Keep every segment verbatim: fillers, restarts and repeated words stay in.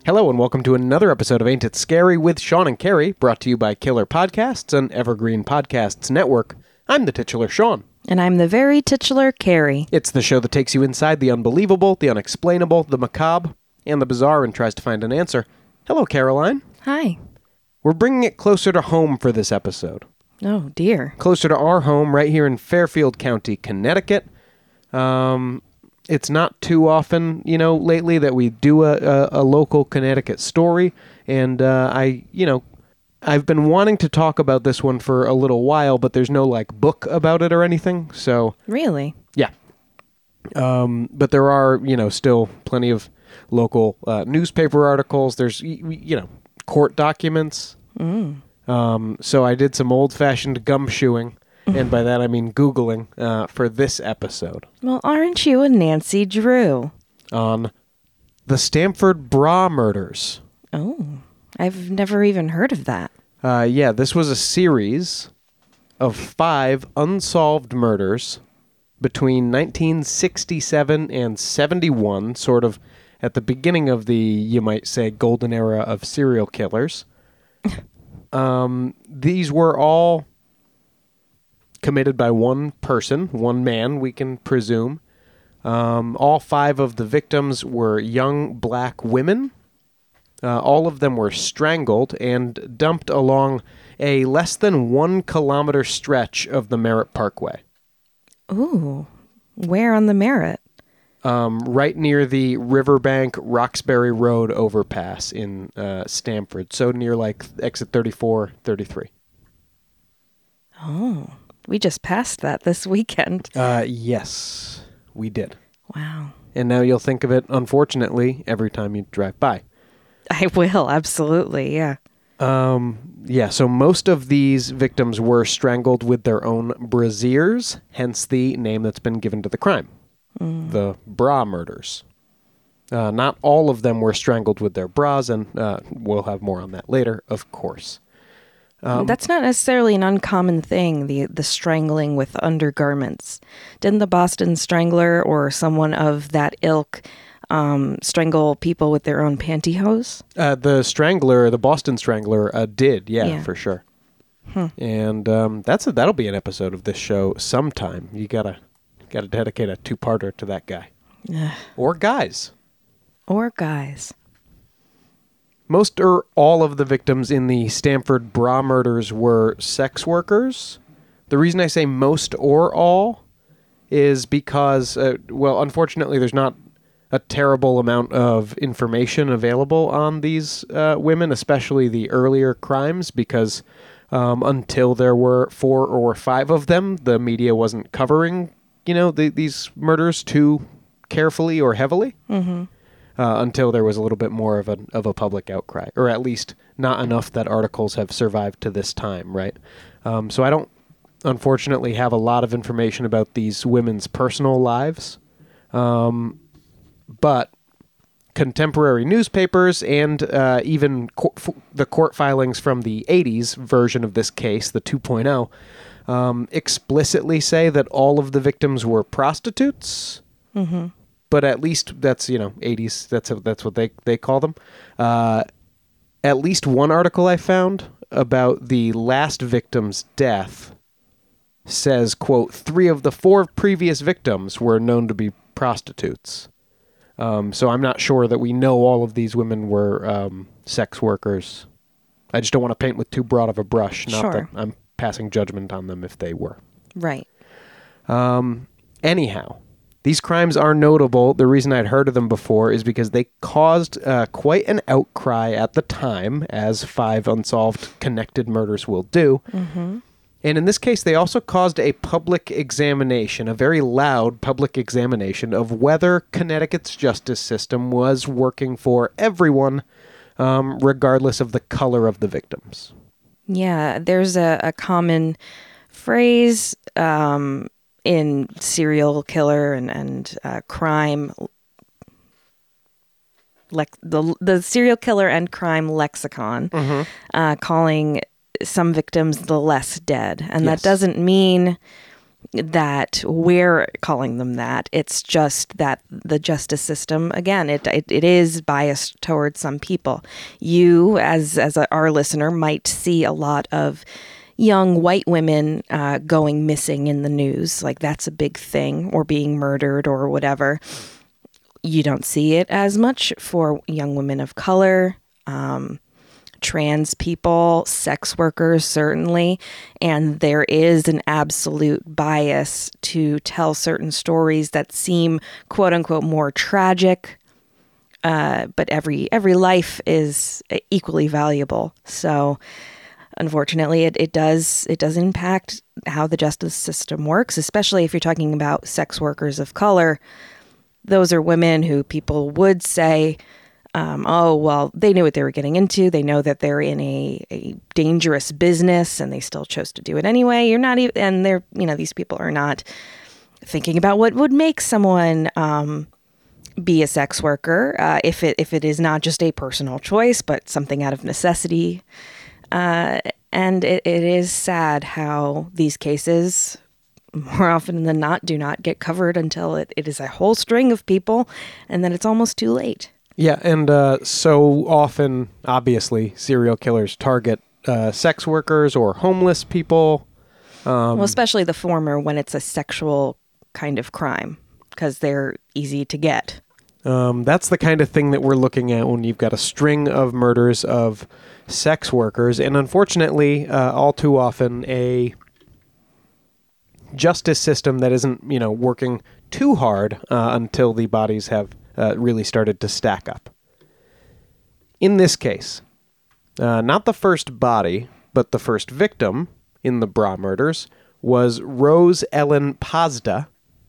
Hello and welcome to another episode of Ain't It Scary with Sean and Carrie, brought to you by Killer Podcasts and Evergreen Podcasts Network. I'm the titular Sean. And I'm the very titular Carrie. It's the show that takes you inside the unbelievable, the unexplainable, the macabre, and the bizarre and tries to find an answer. Hello, Caroline. Hi. We're bringing it closer to home for this episode. Oh, dear. Closer to our home right here in Fairfield County, Connecticut. Um... It's not too often, you know, lately that we do a, a, a local Connecticut story. And uh, I, you know, I've been wanting to talk about this one for a little while, but there's no, like, book about it or anything. So, Really? yeah. Um, but there are, you know, still plenty of local uh, newspaper articles. There's, you know, court documents. Mm. Um, so I did some old-fashioned gumshoeing. And by that, I mean Googling uh, for this episode. Well, aren't you a Nancy Drew? On the Stamford Bra Murders. Oh, I've never even heard of that. Uh, yeah, this was a series of five unsolved murders between nineteen sixty-seven and seventy-one, sort of at the beginning of the, you might say, golden era of serial killers. um, these were all committed by one person, one man, we can presume. Um, all five of the victims were young black women. Uh, all of them were strangled and dumped along a less than one kilometer stretch of the Merritt Parkway. Ooh, where on the Merritt? Um, right near the Riverbank Roxbury Road overpass in uh, Stamford. So near like exit thirty-four, thirty-three. Oh. We just passed that this weekend. Uh, yes, we did. Wow. And now you'll think of it, unfortunately, every time you drive by. I will, absolutely, yeah. Um, yeah, so most of these victims were strangled with their own brassieres, hence the name that's been given to the crime, mm. the bra murders. Uh, not all of them were strangled with their bras, and uh, we'll have more on that later, of course. Um, That's not necessarily an uncommon thing, the the strangling with undergarments. Didn't the Boston Strangler or someone of that ilk um, strangle people with their own pantyhose? Uh, the Strangler, the Boston Strangler, uh, did, yeah, yeah, for sure. Hmm. And um, that's a, that'll be an episode of this show sometime. You gotta gotta dedicate a two-parter to that guy. Or guys. Or guys. Most or all of the victims in the Stamford Bra murders were sex workers. The reason I say most or all is because, uh, well, unfortunately, there's not a terrible amount of information available on these uh, women, especially the earlier crimes, because um, until there were four or five of them, the media wasn't covering, you know, the, these murders too carefully or heavily. Mm-hmm. Uh, until there was a little bit more of a of a public outcry, or at least not enough that articles have survived to this time, right? Um, so I don't, unfortunately, have a lot of information about these women's personal lives, um, but contemporary newspapers and uh, even co- f- the court filings from the eighties version of this case, the two point oh, um, explicitly say that all of the victims were prostitutes. Mm-hmm. But at least that's, you know, eighties, that's a, that's what they, they call them. Uh, at least one article I found about the last victim's death says, quote, three of the four previous victims were known to be prostitutes. Um, so I'm not sure that we know all of these women were um, sex workers. I just don't want to paint with too broad of a brush. Not sure. that I'm passing judgment on them if they were. Right. Um, anyhow. These crimes are notable. The reason I'd heard of them before is because they caused uh, quite an outcry at the time, as five unsolved connected murders will do. Mm-hmm. And in this case, they also caused a public examination, a very loud public examination of whether Connecticut's justice system was working for everyone, um, regardless of the color of the victims. Yeah, there's a, a common phrase um, in serial killer and, and uh, crime, lex- the, the serial killer and crime lexicon, that we're calling them that. It's just that the justice system, again, it it, it is biased towards some people. You, as as a, our listener, might see a lot of young white women uh, going missing in the news, like that's a big thing, or being murdered or whatever. You don't see it as much for young women of color, um, trans people, sex workers, certainly. And there is an absolute bias to tell certain stories that seem, quote unquote, more tragic. Uh, but every every life is equally valuable. So unfortunately, it, it does it does impact how the justice system works, especially if you're talking about sex workers of color. Those are women who people would say, um, oh, well, they knew what they were getting into. They know that they're in a, a dangerous business and they still chose to do it anyway. You're not even, and they're, you know, these people are not thinking about what would make someone um, be a sex worker uh, if it if it is not just a personal choice, but something out of necessity. Uh, and it, it is sad how these cases, more often than not, do not get covered until it, it is a whole string of people, and then it's almost too late. Yeah, and uh, so often, obviously, serial killers target uh, sex workers or homeless people. Um, well, especially the former when it's a sexual kind of crime, because they're easy to get. Um, that's the kind of thing that we're looking at when you've got a string of murders of sex workers, and unfortunately, uh, all too often, a justice system that isn't, you know, working too hard uh, until the bodies have uh, really started to stack up. In this case, uh, not the first body, but the first victim in the Bra murders was Rose Ellen Pazda,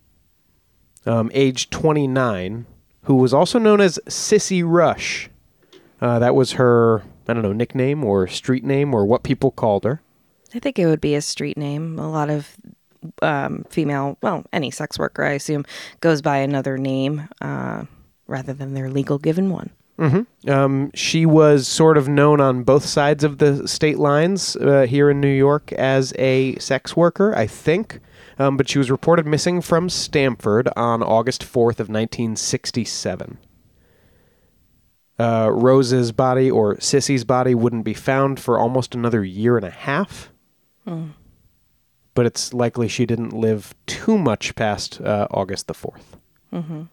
um, age twenty-nine, who was also known as Sissy Rush. Uh, that was her, I don't know, nickname or street name or what people called her. I think it would be a street name. A lot of um, female, well, any sex worker, I assume, goes by another name uh, rather than their legal given one. Mm-hmm. Um, she was sort of known on both sides of the state lines uh, here in New York as a sex worker, I think. Um, but she was reported missing from Stamford on August fourth of nineteen sixty-seven. Uh, Rose's body, or Sissy's body, wouldn't be found for almost another year and a half. Hmm. But it's likely she didn't live too much past uh, August the fourth. Mm-hmm.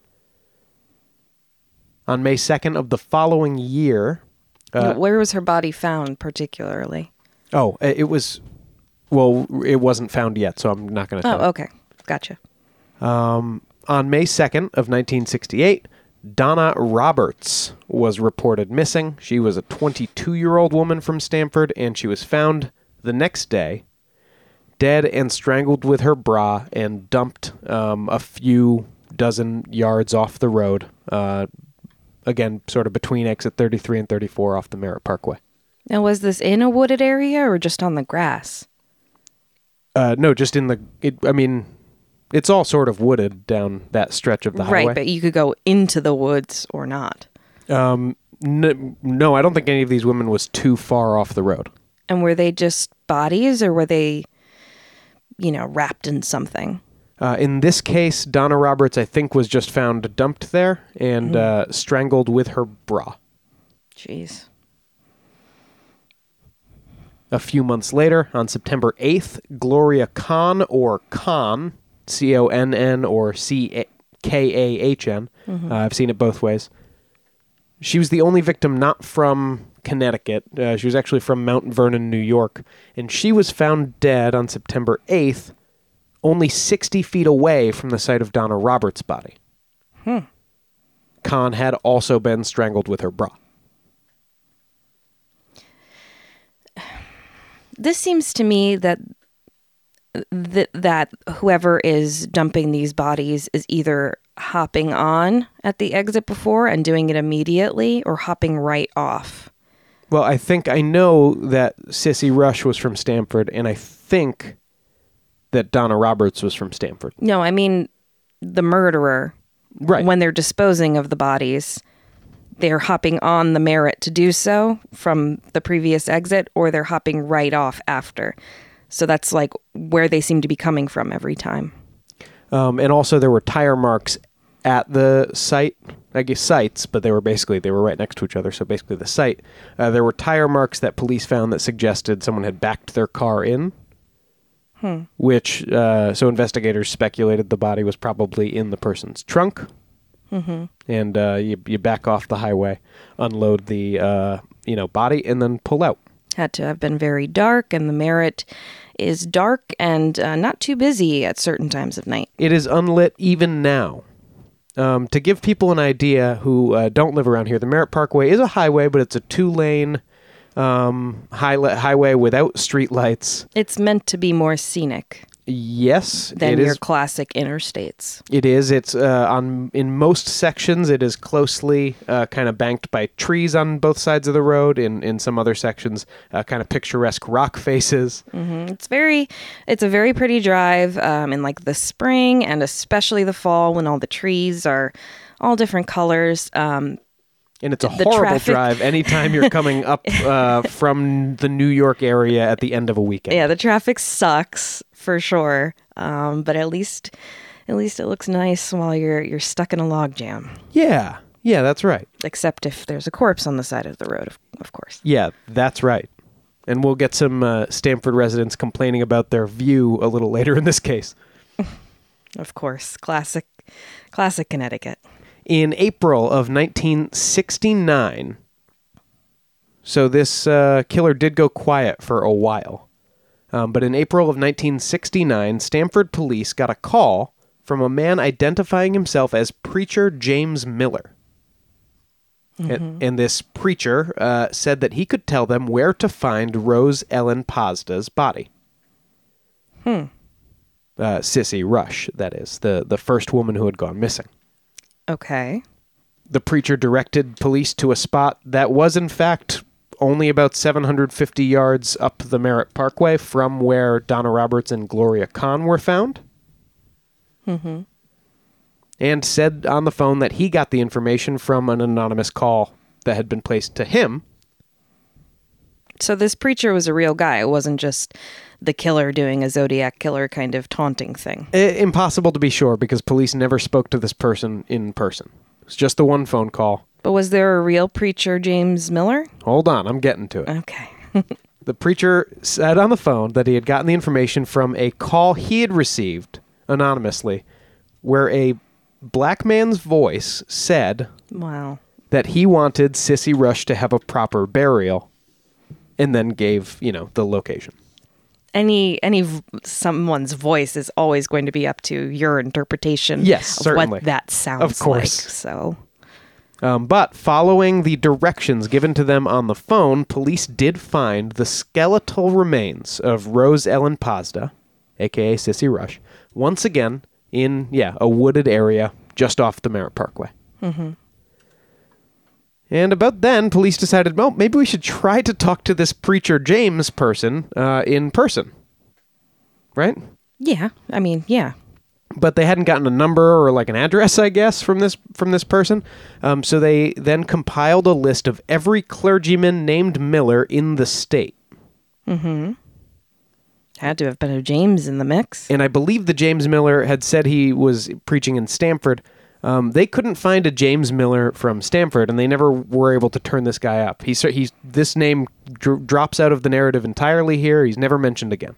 On May second of the following year... Uh, Where was her body found particularly? Oh, it was... Well, it wasn't found yet, so I'm not going to tell Oh, okay. Gotcha. Um, on May second of nineteen sixty-eight, Donna Roberts was reported missing. She was a twenty-two-year-old woman from Stamford, and she was found the next day, dead and strangled with her bra and dumped um, a few dozen yards off the road. Uh, again, sort of between exit thirty-three and thirty-four off the Merritt Parkway. Now, was this in a wooded area or just on the grass? Uh, no, just in the, it, I mean, it's all sort of wooded down that stretch of the highway. Right, but you could go into the woods or not. Um, n- no, I don't think any of these women was too far off the road. And were they just bodies or were they, you know, wrapped in something? Uh, in this case, Donna Roberts, I think, was just found dumped there and mm. uh, strangled with her bra. Jeez. A few months later, on September eighth, Gloria Kahn, or Kahn, C O N N or C K A H N, mm-hmm. uh, I've seen it both ways. She was the only victim not from Connecticut. Uh, she was actually from Mount Vernon, New York, and she was found dead on September eighth, only sixty feet away from the site of Donna Roberts' body. Hmm. Kahn had also been strangled with her bra. This seems to me that th- that whoever is dumping these bodies is either hopping on at the exit before and doing it immediately or hopping right off. Well, I think I know that Sissy Rush was from Stamford, and I think that Donna Roberts was from Stamford. No, I mean the murderer. Right. When they're disposing of the bodies, they're hopping on the Merritt to do so from the previous exit, or they're hopping right off after. So that's like where they seem to be coming from every time. Um, and also there were tire marks at the site, I guess sites, but they were basically, they were right next to each other. So basically the site, uh, there were tire marks that police found that suggested someone had backed their car in, hmm. which, uh, so investigators speculated the body was probably in the person's trunk. Mm-hmm. And uh, you, you back off the highway, unload the, uh, you know, body, and then pull out. Had to have been very dark, and the Merritt is dark and uh, not too busy at certain times of night. It is unlit even now. Um, to give people an idea who uh, don't live around here, the Merritt Parkway is a highway, but it's a two-lane um, high- highway without streetlights. It's meant to be more scenic. Yes, than it your is. classic interstates. It is. It's uh, on in most sections. It is closely uh, kind of banked by trees on both sides of the road. In in some other sections, uh, kind of picturesque rock faces. Mm-hmm. It's very, it's a very pretty drive um, in like the spring and especially the fall when all the trees are all different colors. Um, And it's a the horrible traffic- drive anytime you're coming up uh, from the New York area at the end of a weekend. Yeah, the traffic sucks for sure, um, but at least, at least it looks nice while you're you're stuck in a log jam. Yeah, yeah, that's right. Except if there's a corpse on the side of the road, of, of course. Yeah, that's right. And we'll get some uh, Stamford residents complaining about their view a little later in this case. Of course, classic, classic Connecticut. In April of nineteen sixty-nine, so this uh, killer did go quiet for a while. Um, but in April of nineteen sixty-nine, Stamford police got a call from a man identifying himself as Preacher James Miller. Mm-hmm. And, and this preacher uh, said that he could tell them where to find Rose Ellen Pazda's body. Hmm. Uh, Sissy Rush, that is, the, the first woman who had gone missing. Okay. The preacher directed police to a spot that was, in fact, only about seven hundred fifty yards up the Merritt Parkway from where Donna Roberts and Gloria Kahn were found. Mm-hmm. And said on the phone that he got the information from an anonymous call that had been placed to him. So this preacher was a real guy. It wasn't just the killer doing a Zodiac killer kind of taunting thing. I- impossible to be sure because police never spoke to this person in person. It was just the one phone call. But was there a real preacher, James Miller? Hold on, I'm getting to it. Okay. The preacher said on the phone that he had gotten the information from a call he had received anonymously where a black man's voice said Wow. that he wanted Sissy Rush to have a proper burial and then gave, you know, the location. Any any v- someone's voice is always going to be up to your interpretation Yes, of certainly. what that sounds Of course. like. So Um, but following the directions given to them on the phone, police did find the skeletal remains of Rose Ellen Pazda, a k a. Sissy Rush, once again in, yeah, a wooded area just off the Merritt Parkway. Mm-hmm. And about then, police decided, well, maybe we should try to talk to this Preacher James person uh, in person. Right? yeah, I mean, yeah. But they hadn't gotten a number or like an address, I guess, from this from this person. Um, so they then compiled a list of every clergyman named Miller in the state. Mm-hmm. Had to have been a James in the mix. And I believe the James Miller had said he was preaching in Stamford. Um, they couldn't find a James Miller from Stamford, and they never were able to turn this guy up. He's, he's, this name dr- drops out of the narrative entirely here. He's never mentioned again.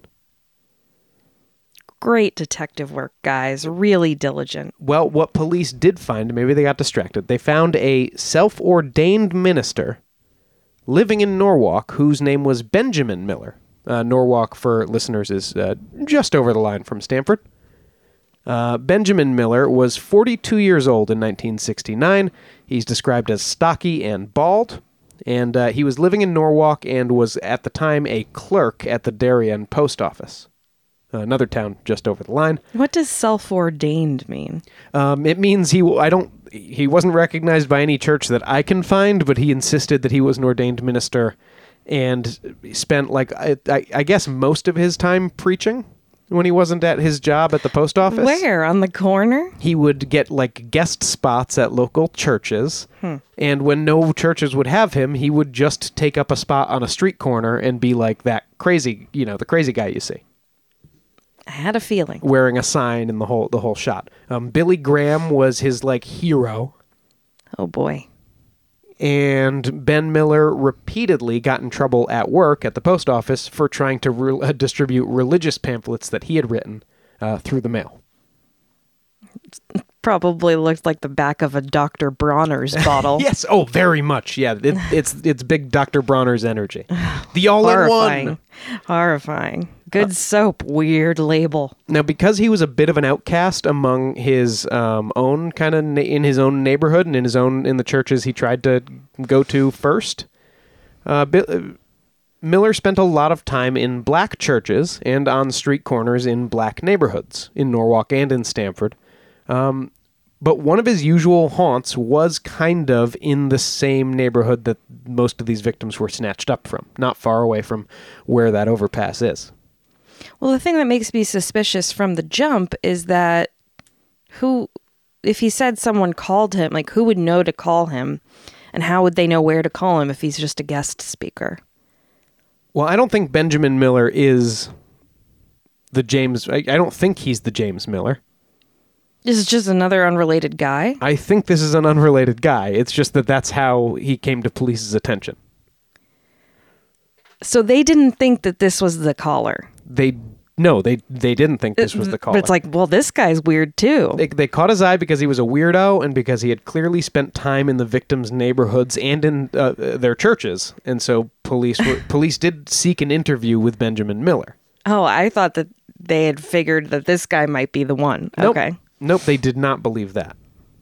Great detective work, guys. Really diligent. Well, what police did find, maybe they got distracted, they found a self-ordained minister living in Norwalk whose name was Benjamin Miller. Uh, Norwalk, for listeners, is uh, just over the line from Stamford. Uh, Benjamin Miller was forty-two years old in nineteen sixty-nine. He's described as stocky and bald, and uh, he was living in Norwalk and was at the time a clerk at the Darien post office. Another town just over the line. What does self-ordained mean? Um, it means he I don't he wasn't recognized by any church that I can find, but he insisted that he was an ordained minister and spent like I, I, I guess most of his time preaching. when he wasn't at his job at the post office. Where? On the corner? He would get like guest spots at local churches. Hmm. And when no churches would have him, he would just take up a spot on a street corner and be like that crazy, you know, the crazy guy you see. I had a feeling. Wearing a sign in the whole the whole shot. Um, Billy Graham was his like hero. Oh boy. And Ben Miller repeatedly got in trouble at work at the post office for trying to re- uh, distribute religious pamphlets that he had written uh, through the mail. Probably looked like the back of a Doctor Bronner's bottle. Yes. Oh, very much. Yeah. It, it's it's big Doctor Bronner's energy. The Horrifying. all-in-one. Horrifying. Good uh, soap. Weird label. Now, because he was a bit of an outcast among his um, own kind of na- in his own neighborhood and in his own in the churches he tried to go to first, uh, Bill, uh, Miller spent a lot of time in black churches and on street corners in black neighborhoods in Norwalk and in Stamford. Um, but one of his usual haunts was kind of in the same neighborhood that most of these victims were snatched up from, not far away from where that overpass is. Well, the thing that makes me suspicious from the jump is that who, if he said someone called him, like who would know to call him, and how would they know where to call him if he's just a guest speaker? Well, I don't think Benjamin Miller is the James, I, I don't think he's the James Miller. This is just another unrelated guy? I think this is an unrelated guy. It's just that that's how he came to police's attention. So they didn't think that this was the caller? They No, they they didn't think this was the caller. But it's like, well, this guy's weird too. They, they caught his eye because he was a weirdo and because he had clearly spent time in the victims' neighborhoods and in uh, their churches. And so police were, police did seek an interview with Benjamin Miller. Oh, I thought that they had figured that this guy might be the one. Nope. Okay. Nope, they did not believe that.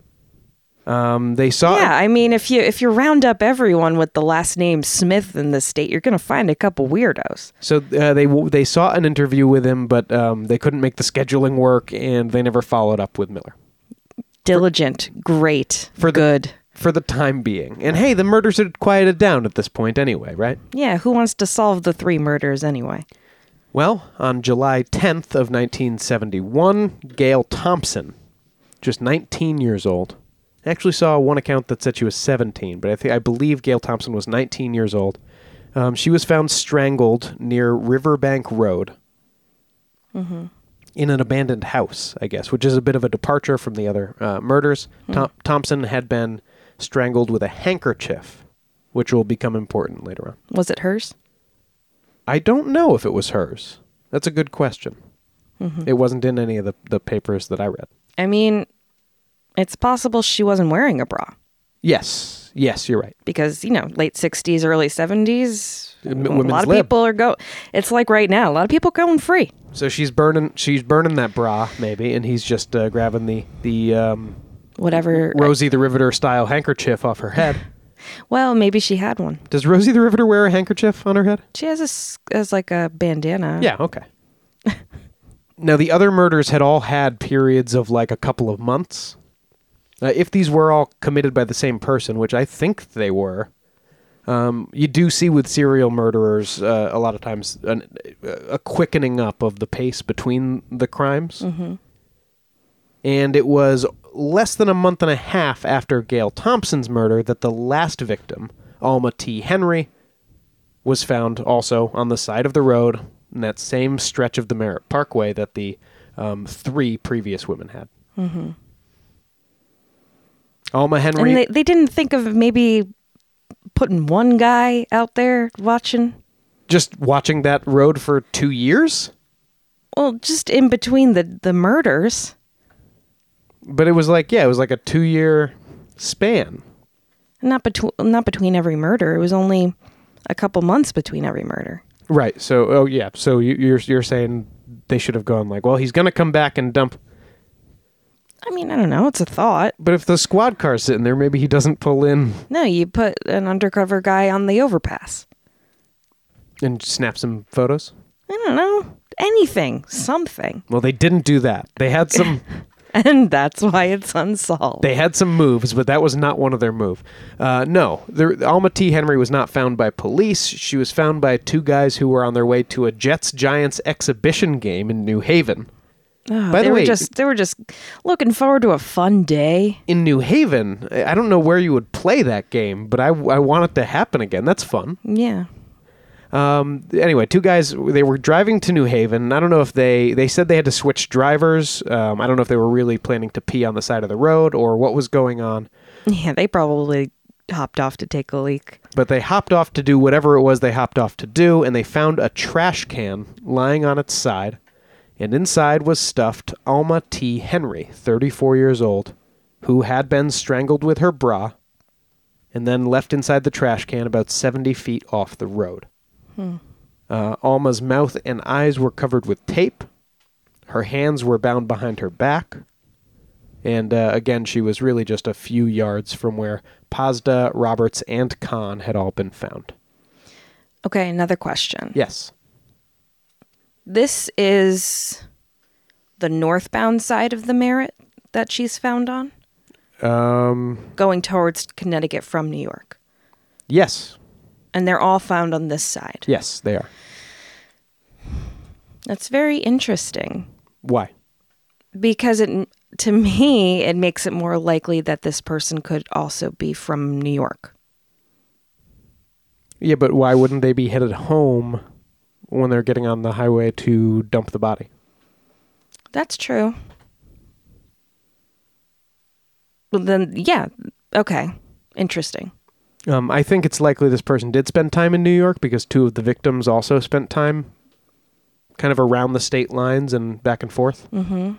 Um, they saw. Yeah, I mean, if you if you round up everyone with the last name Smith in the state, you're going to find a couple weirdos. So uh, they they sought an interview with him, but um, they couldn't make the scheduling work, and they never followed up with Miller. Diligent, for, great, for the, good for the time being. And hey, the murders had quieted down at this point anyway, right? Yeah, who wants to solve the three murders anyway? Well, on July tenth of nineteen seventy-one, Gail Thompson, just nineteen years old. I actually saw one account that said she was seventeen, but I think I believe Gail Thompson was nineteen years old. Um, she was found strangled near Riverbank Road mm-hmm. in an abandoned house, I guess, which is a bit of a departure from the other uh, murders. Mm. Tom- Thompson had been strangled with a handkerchief, which will become important later on. Was it hers? I don't know if it was hers. That's a good question. Mm-hmm. It wasn't in any of the, the papers that I read. I mean, it's possible she wasn't wearing a bra. Yes. Yes, you're right. Because, you know, late sixties, early seventies, M- a lot of lib. people are go. It's like right now, a lot of people going free. So she's burning she's burning that bra, maybe, and he's just uh, grabbing the, the um, whatever Rosie the Riveter style handkerchief off her head. Well, maybe she had one. Does Rosie the Riveter wear a handkerchief on her head? She has a, as like a bandana. Yeah, okay. Now, the other murders had all had periods of like a couple of months. Uh, if these were all committed by the same person, which I think they were, um, you do see with serial murderers uh, a lot of times an, a quickening up of the pace between the crimes. Mm-hmm. And it was less than a month and a half after Gail Thompson's murder that the last victim, Alma T. Henry, was found also on the side of the road in that same stretch of the Merritt Parkway that the um, three previous women had. Mm-hmm. Alma Henry... And they, they didn't think of maybe putting one guy out there watching? Just watching that road for two years? Well, just in between the, the murders... But it was like, yeah, it was like a two-year span. Not between not between every murder. It was only a couple months between every murder. Right. So, oh yeah. So you, you're you're saying they should have gone like, well, he's gonna come back and dump. I mean, I don't know. It's a thought. But if the squad car's sitting there, maybe he doesn't pull in. No, you put an undercover guy on the overpass and snap some photos. I don't know. Anything, something. Well, they didn't do that. They had some. And that's why it's unsolved. They had some moves, but that was not one of their move. Uh, no, there, Alma T. Henry was not found by police. She was found by two guys who were on their way to a Jets-Giants exhibition game in New Haven. Oh, By they the were way, just they were just looking forward to a fun day. in New Haven, I don't know where you would play that game, but I, I want it to happen again. That's fun. Yeah. Um, anyway, two guys, they were driving to New Haven. I don't know if they, they said they had to switch drivers. Um, I don't know if they were really planning to pee on the side of the road or what was going on. Yeah, they probably hopped off to take a leak. But they hopped off to do whatever it was they hopped off to do, and they found a trash can lying on its side. And inside was stuffed Alma T. Henry, thirty-four years old, who had been strangled with her bra and then left inside the trash can about seventy feet off the road. Hmm. Uh, Alma's mouth and eyes were covered with tape. Her hands were bound behind her back. And uh, again, she was really just a few yards from where Pazda, Roberts, and Kahn had all been found. Okay, another question. Yes. This is the northbound side of the Merritt that she's found on? Um, Going towards Connecticut from New York. Yes. And they're all found on this side. Yes, they are. That's very interesting. Why? Because it, to me, it makes it more likely that this person could also be from New York. Yeah, but why wouldn't they be headed home when they're getting on the highway to dump the body? That's true. Well, then, yeah. Okay. Interesting. Um, I think it's likely this person did spend time in New York because two of the victims also spent time kind of around the state lines and back and forth. Mm-hmm.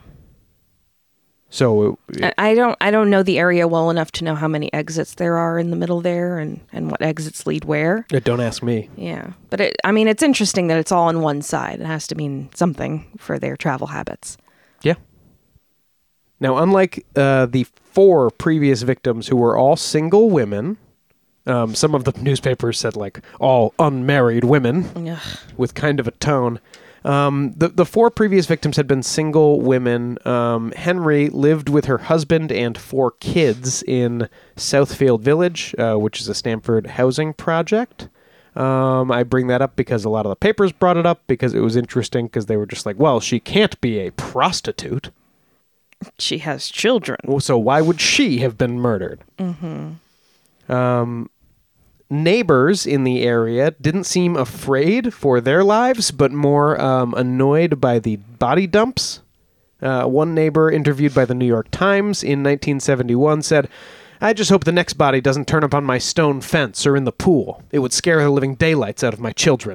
So it, it, I don't I don't know the area well enough to know how many exits there are in the middle there and, and what exits lead where. it don't ask me. Yeah. But it, I mean, it's interesting that it's all on one side. It has to mean something for their travel habits. Yeah. Now, unlike uh, the four previous victims who were all single women, um, some of the newspapers said like all unmarried women Ugh. with kind of a tone. Um, the, the four previous victims had been single women. Um, Henry lived with her husband and four kids in Southfield Village, uh, which is a Stamford housing project. Um, I bring that up because a lot of the papers brought it up because it was interesting because they were just like, well, she can't be a prostitute. She has children. So why would she have been murdered? Mm-hmm. Um, neighbors in the area didn't seem afraid for their lives, but more um, annoyed by the body dumps. Uh, one neighbor interviewed by the New York Times in nineteen seventy-one said, "I just hope the next body doesn't turn up on my stone fence or in the pool. It would scare the living daylights out of my children."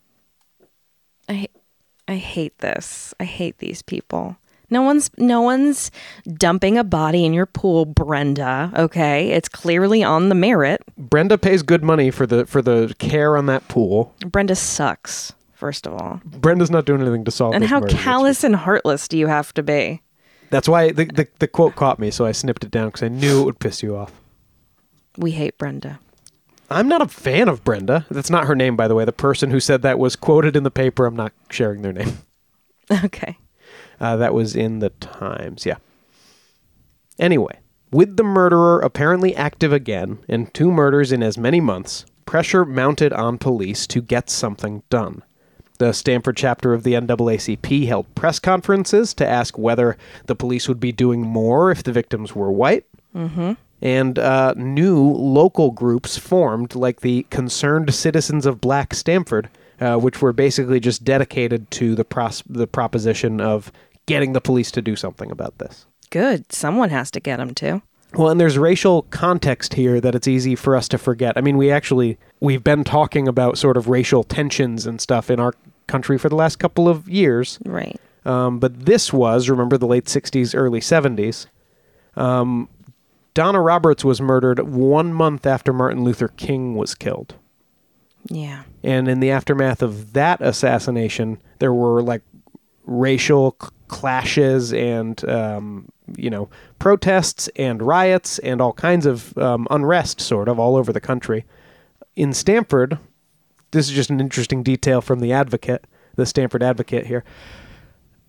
I I hate this. I hate these people. No one's no one's dumping a body in your pool, Brenda. Okay, it's clearly on the Merritt. Brenda pays good money for the for the care on that pool. Brenda sucks, first of all. Brenda's not doing anything to solve And this how murder. callous and heartless do you have to be? That's why the, the the quote caught me, so I snipped it down because I knew it would piss you off. We hate Brenda. I'm not a fan of Brenda. That's not her name, by the way. The person who said that was quoted in the paper. I'm not sharing their name. Okay. Uh, that was in the Times, yeah. Anyway, with the murderer apparently active again, and two murders in as many months, pressure mounted on police to get something done. The Stamford chapter of the N double A C P held press conferences to ask whether the police would be doing more if the victims were white. Mm-hmm. And uh, new local groups formed, like the Concerned Citizens of Black Stamford, uh, which were basically just dedicated to the pros- the proposition of getting the police to do something about this. Good. Someone has to get them to. Well, and there's racial context here that it's easy for us to forget. I mean, we actually, we've been talking about sort of racial tensions and stuff in our country for the last couple of years. Right. Um, but this was, remember, the late sixties, early seventies. Um, Donna Roberts was murdered one month after Martin Luther King was killed. Yeah. And in the aftermath of that assassination, there were like racial c- clashes and, um, you know, protests and riots and all kinds of um, unrest sort of all over the country. In Stamford, this is just an interesting detail from the Advocate, the Stamford Advocate here.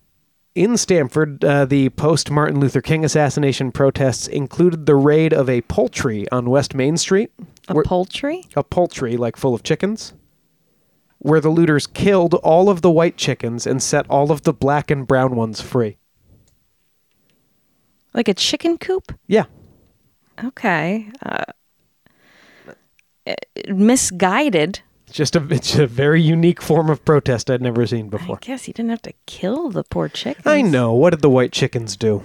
In Stamford, uh, the post-Martin Luther King assassination protests included the raid of a poultry on West Main Street. A where, poultry? A poultry, like full of chickens, where the looters killed all of the white chickens and set all of the black and brown ones free. Like a chicken coop? Yeah. Okay. Uh, misguided. Just a, it's a very unique form of protest I'd never seen before. I guess he didn't have to kill the poor chickens. I know. What did the white chickens do?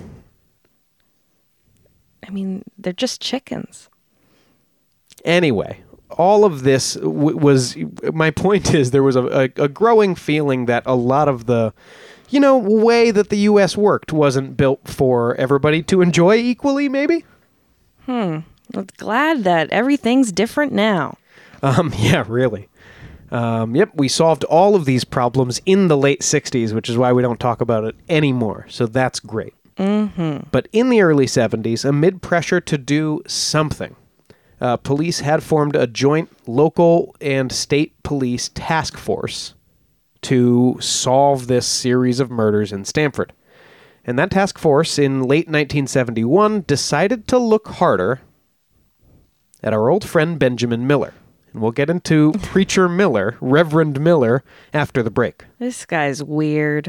I mean, they're just chickens. Anyway, all of this w- was... My point is there was a, a, a growing feeling that a lot of the, you know, way that the U S worked wasn't built for everybody to enjoy equally, maybe? Hmm. I'm glad that everything's different now. Um, yeah, really. Um, yep, we solved all of these problems in the late sixties, which is why we don't talk about it anymore. So that's great. Mm-hmm. But in the early seventies, amid pressure to do something, uh, police had formed a joint local and state police task force to solve this series of murders in Stamford. And that task force, in late nineteen seventy-one, decided to look harder at our old friend Benjamin Miller. And we'll get into Preacher Miller, Reverend Miller, after the break. This guy's weird.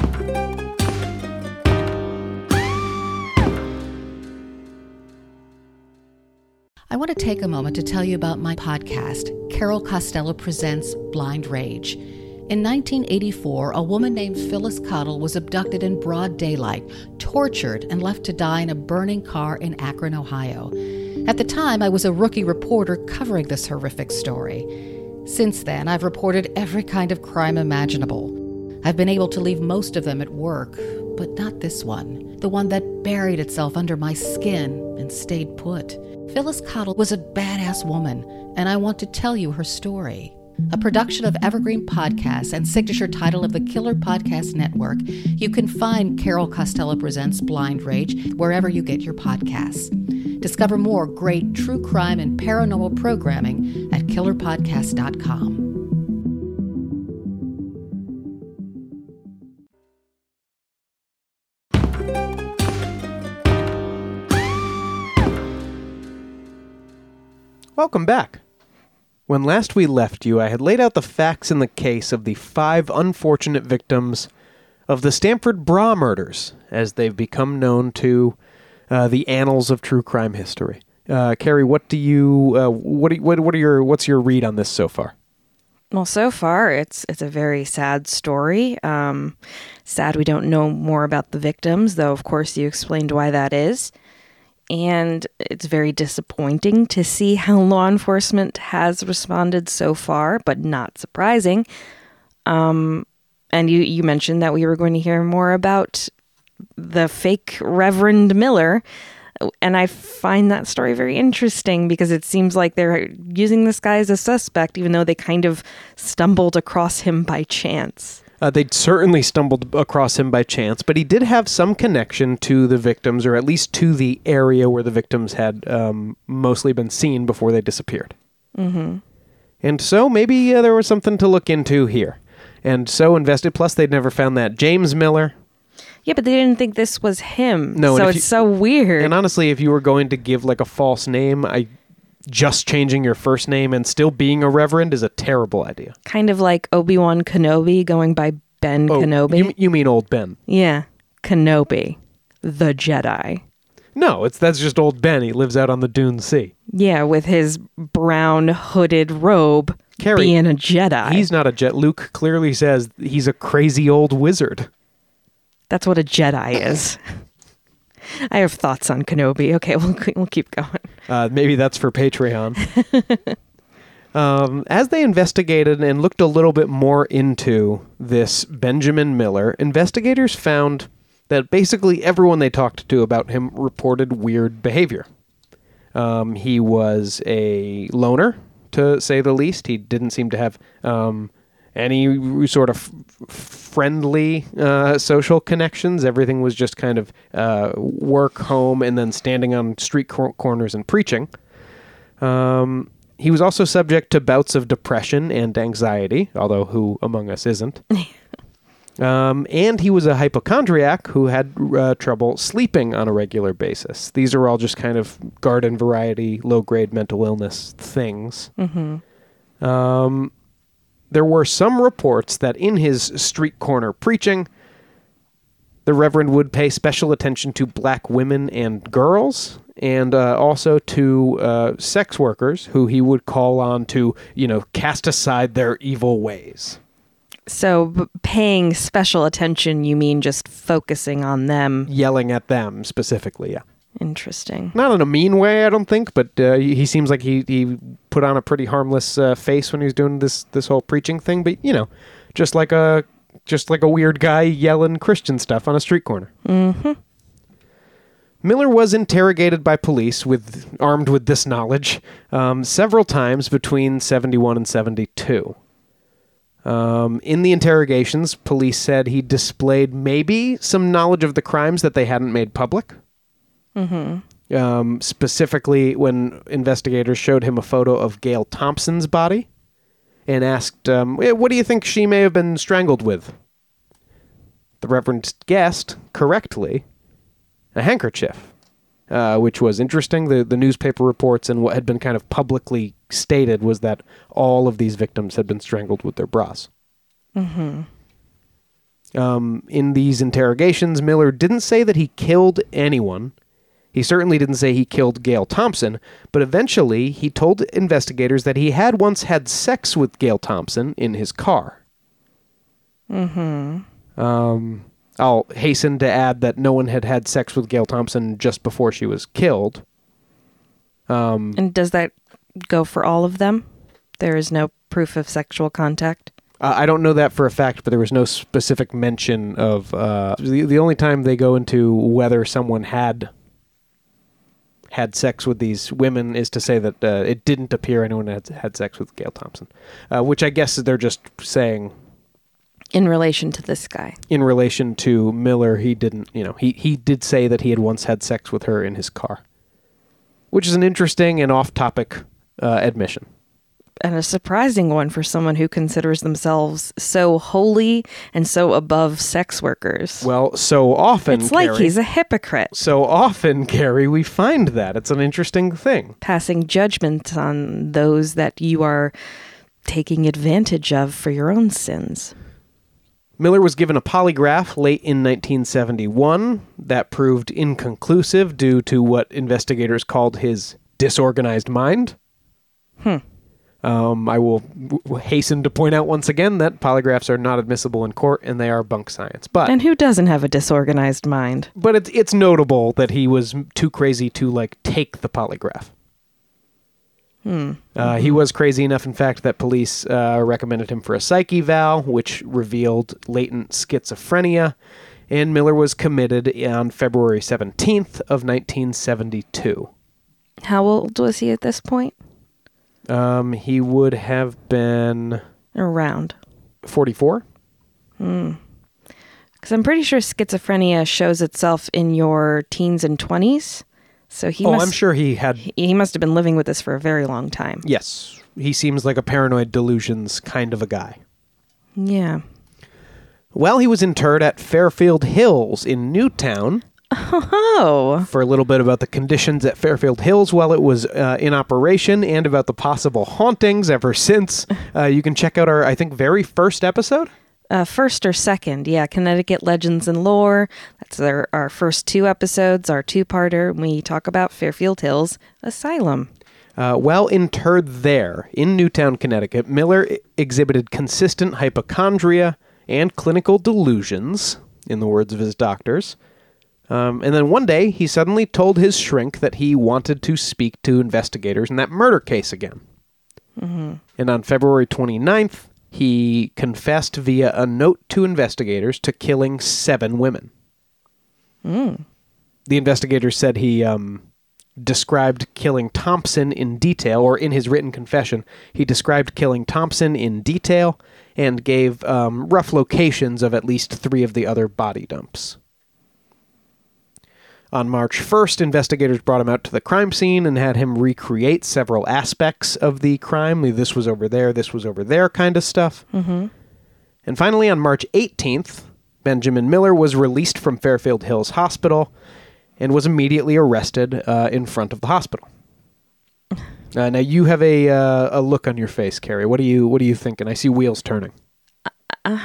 I want to take a moment to tell you about my podcast, Carol Costello Presents Blind Rage. In nineteen eighty-four, a woman named Phyllis Cottle was abducted in broad daylight, tortured, and left to die in a burning car in Akron, Ohio. At the time, I was a rookie reporter covering this horrific story. Since then, I've reported every kind of crime imaginable. I've been able to leave most of them at work, but not this one, the one that buried itself under my skin and stayed put. Phyllis Cottle was a badass woman, and I want to tell you her story. A production of Evergreen Podcasts and signature title of the Killer Podcast Network, you can find Carol Costello Presents Blind Rage wherever you get your podcasts. Discover more great true crime and paranormal programming at killer podcast dot com. Welcome back. When last we left you, I had laid out the facts in the case of the five unfortunate victims of the Stamford Bra murders, as they've become known to uh, the annals of true crime history. Uh, Carrie, what do you, uh, what, do you, what, what are your, what's your read on this so far? Well, so far, it's it's a very sad story. Um, sad we don't know more about the victims, though, of course, you explained why that is. And it's very disappointing to see how law enforcement has responded so far, but not surprising. Um, and you, you mentioned that we were going to hear more about the fake Reverend Miller. And I find that story very interesting because it seems like they're using this guy as a suspect, even though they kind of stumbled across him by chance. Uh, they'd certainly stumbled across him by chance, but he did have some connection to the victims, or at least to the area where the victims had um, mostly been seen before they disappeared. Mm-hmm. And so maybe uh, there was something to look into here. And so invested, plus they'd never found that James Miller. Yeah, but they didn't think this was him. No, so and it's you, so weird. And honestly, if you were going to give like a false name, I just changing your first name and still being a reverend is a terrible idea. Kind of like Obi-Wan Kenobi going by Ben oh, Kenobi. You, you mean old Ben? Yeah, Kenobi, the Jedi. No, it's that's just old Ben. He lives out on the Dune Sea. Yeah, with his brown hooded robe, Carrie, being a Jedi. He's not a Jedi. Luke clearly says he's a crazy old wizard. That's what a Jedi is. I have thoughts on Kenobi. Okay, we'll we'll keep going. Uh, maybe that's for Patreon. um, as they investigated and looked a little bit more into this Benjamin Miller, investigators found that basically everyone they talked to about him reported weird behavior. Um, he was a loner, to say the least. He didn't seem to have um, any sort of f- friendly uh, social connections. Everything was just kind of uh, work, home, and then standing on street cor- corners and preaching. Um, he was also subject to bouts of depression and anxiety, although who among us isn't? Um, and he was a hypochondriac who had uh, trouble sleeping on a regular basis. These are all just kind of garden variety, low-grade mental illness things. Mm-hmm. Um, there were some reports that in his street corner preaching, the Reverend would pay special attention to black women and girls, and uh, also to uh, sex workers who he would call on to, you know, cast aside their evil ways. So b- paying special attention, you mean just focusing on them? Yelling at them specifically, yeah. Interesting. Not in a mean way, I don't think, but uh, he, he seems like he, he put on a pretty harmless uh, face when he was doing this this whole preaching thing. But, you know, just like a just like a weird guy yelling Christian stuff on a street corner. Mm-hmm. Miller was interrogated by police with armed with this knowledge um, several times between seventy-one and seventy-two. Um, in the interrogations, police said he displayed maybe some knowledge of the crimes that they hadn't made public. Mm-hmm. Um, specifically, when investigators showed him a photo of Gail Thompson's body and asked, um, what do you think she may have been strangled with? The Reverend guessed, correctly, a handkerchief, uh, which was interesting. The, the newspaper reports and what had been kind of publicly stated was that all of these victims had been strangled with their bras. Mm-hmm. Um, in these interrogations, Miller didn't say that he killed anyone. He certainly didn't say he killed Gail Thompson, but eventually he told investigators that he had once had sex with Gail Thompson in his car. Mm-hmm. Um, I'll hasten to add that no one had had sex with Gail Thompson just before she was killed. Um, and does that go for all of them? There is no proof of sexual contact? Uh, I don't know that for a fact, but there was no specific mention of... Uh, the, the only time they go into whether someone had had sex with these women is to say that uh, it didn't appear anyone had had sex with Gail Thompson, uh, which I guess they're just saying... In relation to this guy. In relation to Miller, he didn't, you know, he, he did say that he had once had sex with her in his car, which is an interesting and off-topic uh, admission. And a surprising one for someone who considers themselves so holy and so above sex workers. Well, so often, It's like Carrie, he's a hypocrite. So often, Carrie, we find that. It's an interesting thing. Passing judgment on those that you are taking advantage of for your own sins. Miller was given a polygraph late in nineteen seventy-one. That proved inconclusive due to what investigators called his disorganized mind. Hmm. Um, I will w- hasten to point out once again that polygraphs are not admissible in court and they are bunk science. But and who doesn't have a disorganized mind? But it's it's notable that he was too crazy to like take the polygraph. Hmm. Uh, he was crazy enough, in fact, that police uh, recommended him for a psych eval, which revealed latent schizophrenia, and Miller was committed on February seventeenth of nineteen seventy-two. How old was he at this point? Um, he would have been... Around. forty-four? Hmm. Because I'm pretty sure schizophrenia shows itself in your teens and twenties. So he oh, must, I'm sure he had... He must have been living with this for a very long time. Yes. He seems like a paranoid delusions kind of a guy. Yeah. Well, he was interred at Fairfield Hills in Newtown. Oh. For a little bit about the conditions at Fairfield Hills while it was uh, in operation and about the possible hauntings ever since. Uh, you can check out our, I think, very first episode. Uh, first or second, yeah, Connecticut Legends and Lore. That's our, our first two episodes, our two-parter. We talk about Fairfield Hills Asylum. Uh, while interred there in Newtown, Connecticut, Miller I- exhibited consistent hypochondria and clinical delusions, in the words of his doctors. Um, and then one day, he suddenly told his shrink that he wanted to speak to investigators in that murder case again. Mm-hmm. And on February twenty-ninth, he confessed via a note to investigators to killing seven women. Mm. The investigators said he um, described killing Thompson in detail, or in his written confession, he described killing Thompson in detail and gave um, rough locations of at least three of the other body dumps. On March first, investigators brought him out to the crime scene and had him recreate several aspects of the crime. This was over there, this was over there kind of stuff. Mm-hmm. And finally, on March eighteenth, Benjamin Miller was released from Fairfield Hills Hospital and was immediately arrested uh, in front of the hospital. Uh, now you have a uh, a look on your face, Carrie. What are you What are you thinking? I see wheels turning. Uh,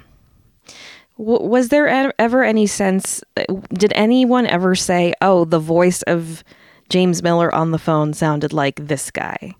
w- was there e- ever any sense? Did anyone ever say, "Oh, the voice of James Miller on the phone sounded like this guy"?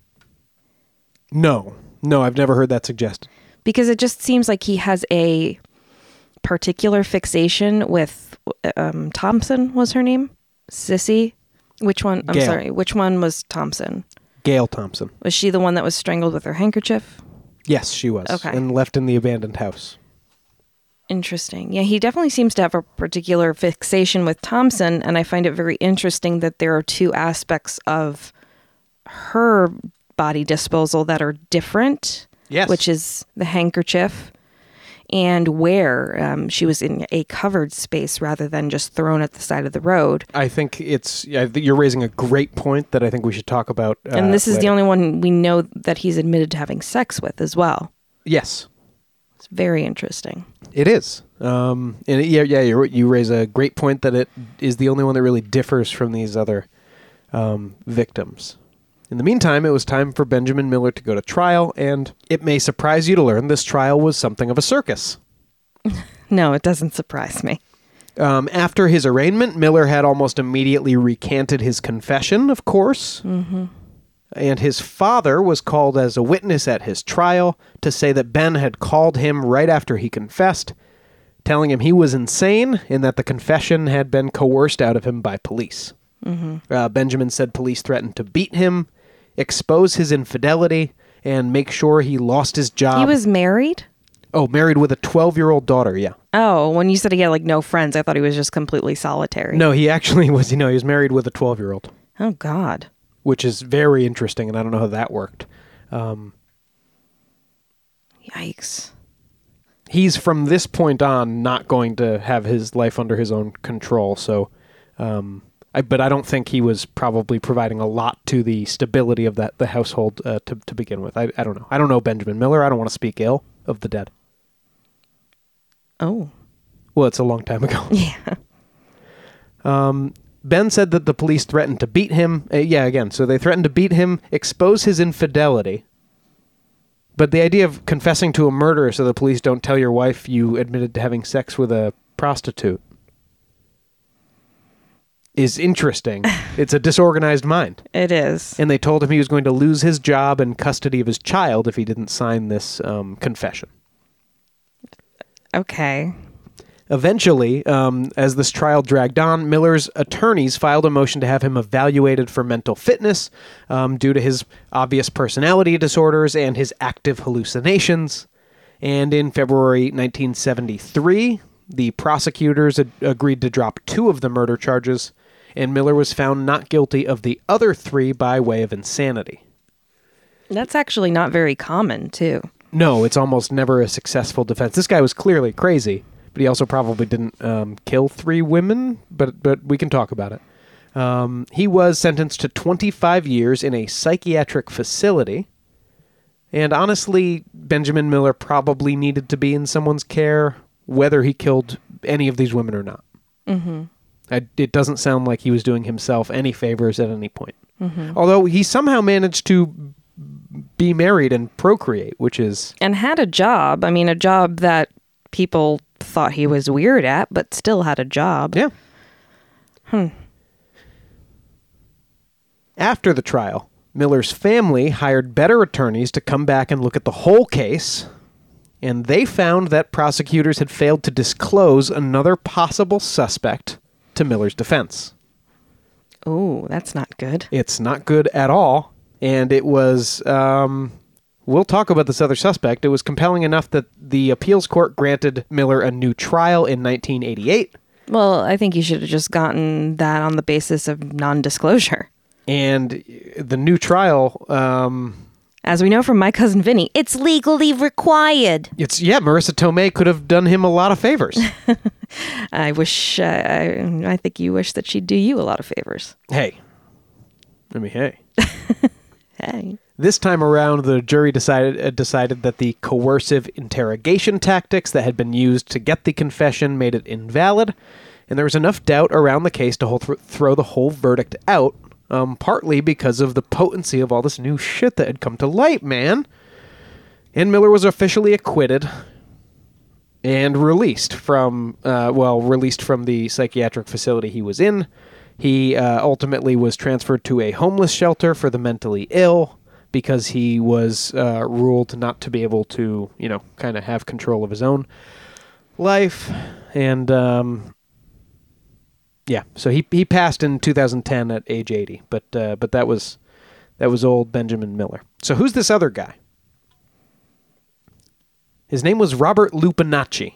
No, no, I've never heard that suggested. Because it just seems like he has a particular fixation with um, Thompson. Was her name Sissy? Which one? I'm Gail. sorry. Which one was Thompson? Gail Thompson. Was she the one that was strangled with her handkerchief? Yes, she was. Okay. And left in the abandoned house. Interesting. Yeah, he definitely seems to have a particular fixation with Thompson, and I find it very interesting that there are two aspects of her body disposal that are different. Yes. Which is the handkerchief and where um, she was in a covered space rather than just thrown at the side of the road. I think it's, I think you're raising a great point that I think we should talk about. Uh, and this is later. the only one we know that he's admitted to having sex with as well. Yes. It's very interesting. It is. Um, and it, yeah, yeah, you you raise a great point that it is the only one that really differs from these other um, victims. In the meantime, it was time for Benjamin Miller to go to trial, and it may surprise you to learn this trial was something of a circus. No, it doesn't surprise me. Um, after his arraignment, Miller had almost immediately recanted his confession, of course. Mm-hmm. And his father was called as a witness at his trial to say that Ben had called him right after he confessed, telling him he was insane and that the confession had been coerced out of him by police. Mm-hmm. Uh, Benjamin said police threatened to beat him, expose his infidelity, and make sure he lost his job. He was married? Oh, married with a twelve-year-old daughter, yeah. Oh, when you said he had like no friends, I thought he was just completely solitary. No, he actually was, you know, he was married with a twelve-year-old. Oh, God. Which is very interesting, and I don't know how that worked. Um, Yikes. he's, from this point on, not going to have his life under his own control, so... Um, I, but I don't think he was probably providing a lot to the stability of that the household uh, to, to begin with. I, I don't know. I don't know Benjamin Miller. I don't want to speak ill of the dead. Oh. Well, it's a long time ago. Yeah. Um, Ben said that the police threatened to beat him. Uh, yeah, again, so they threatened to beat him, expose his infidelity. But the idea of confessing to a murder so the police don't tell your wife you admitted to having sex with a prostitute is interesting. It's a disorganized mind. It is. And they told him he was going to lose his job and custody of his child if he didn't sign this um, confession. Okay. Eventually, um, as this trial dragged on, Miller's attorneys filed a motion to have him evaluated for mental fitness um, due to his obvious personality disorders and his active hallucinations. And in February nineteen seventy-three, the prosecutors ad- agreed to drop two of the murder charges, and Miller was found not guilty of the other three by way of insanity. That's actually not very common, too. No, it's almost never a successful defense. This guy was clearly crazy, but he also probably didn't um, kill three women, but but we can talk about it. Um, he was sentenced to twenty-five years in a psychiatric facility, and honestly, Benjamin Miller probably needed to be in someone's care, whether he killed any of these women or not. Mm-hmm. I, it doesn't sound like he was doing himself any favors at any point. Mm-hmm. Although he somehow managed to be married and procreate, which is... And had a job. I mean, a job that people thought he was weird at, but still had a job. Yeah. Hmm. After the trial, Miller's family hired better attorneys to come back and look at the whole case, and they found that prosecutors had failed to disclose another possible suspect to Miller's defense. Oh, that's not good. It's not good at all, and it was... Um, we'll talk about this other suspect. It was compelling enough that the appeals court granted Miller a new trial in nineteen eighty-eight. Well, I think you should have just gotten that on the basis of non-disclosure. And the new trial... Um, As we know from My Cousin Vinny, it's legally required. It's yeah, Marissa Tomei could have done him a lot of favors. I wish, uh, I, I think you wish that she'd do you a lot of favors. Hey. I mean, hey. Hey. This time around, the jury decided uh, decided that the coercive interrogation tactics that had been used to get the confession made it invalid, and there was enough doubt around the case to hold, th- throw the whole verdict out, um, partly because of the potency of all this new shit that had come to light, man. And Miller was officially acquitted and released from, uh, well, released from the psychiatric facility he was in. He uh, ultimately was transferred to a homeless shelter for the mentally ill, because he was uh, ruled not to be able to, you know, kind of have control of his own life. And, um, yeah, so he he passed in two thousand ten at age eighty. But uh, but that was that was old Benjamin Miller. So who's this other guy? His name was Robert Lupinacci.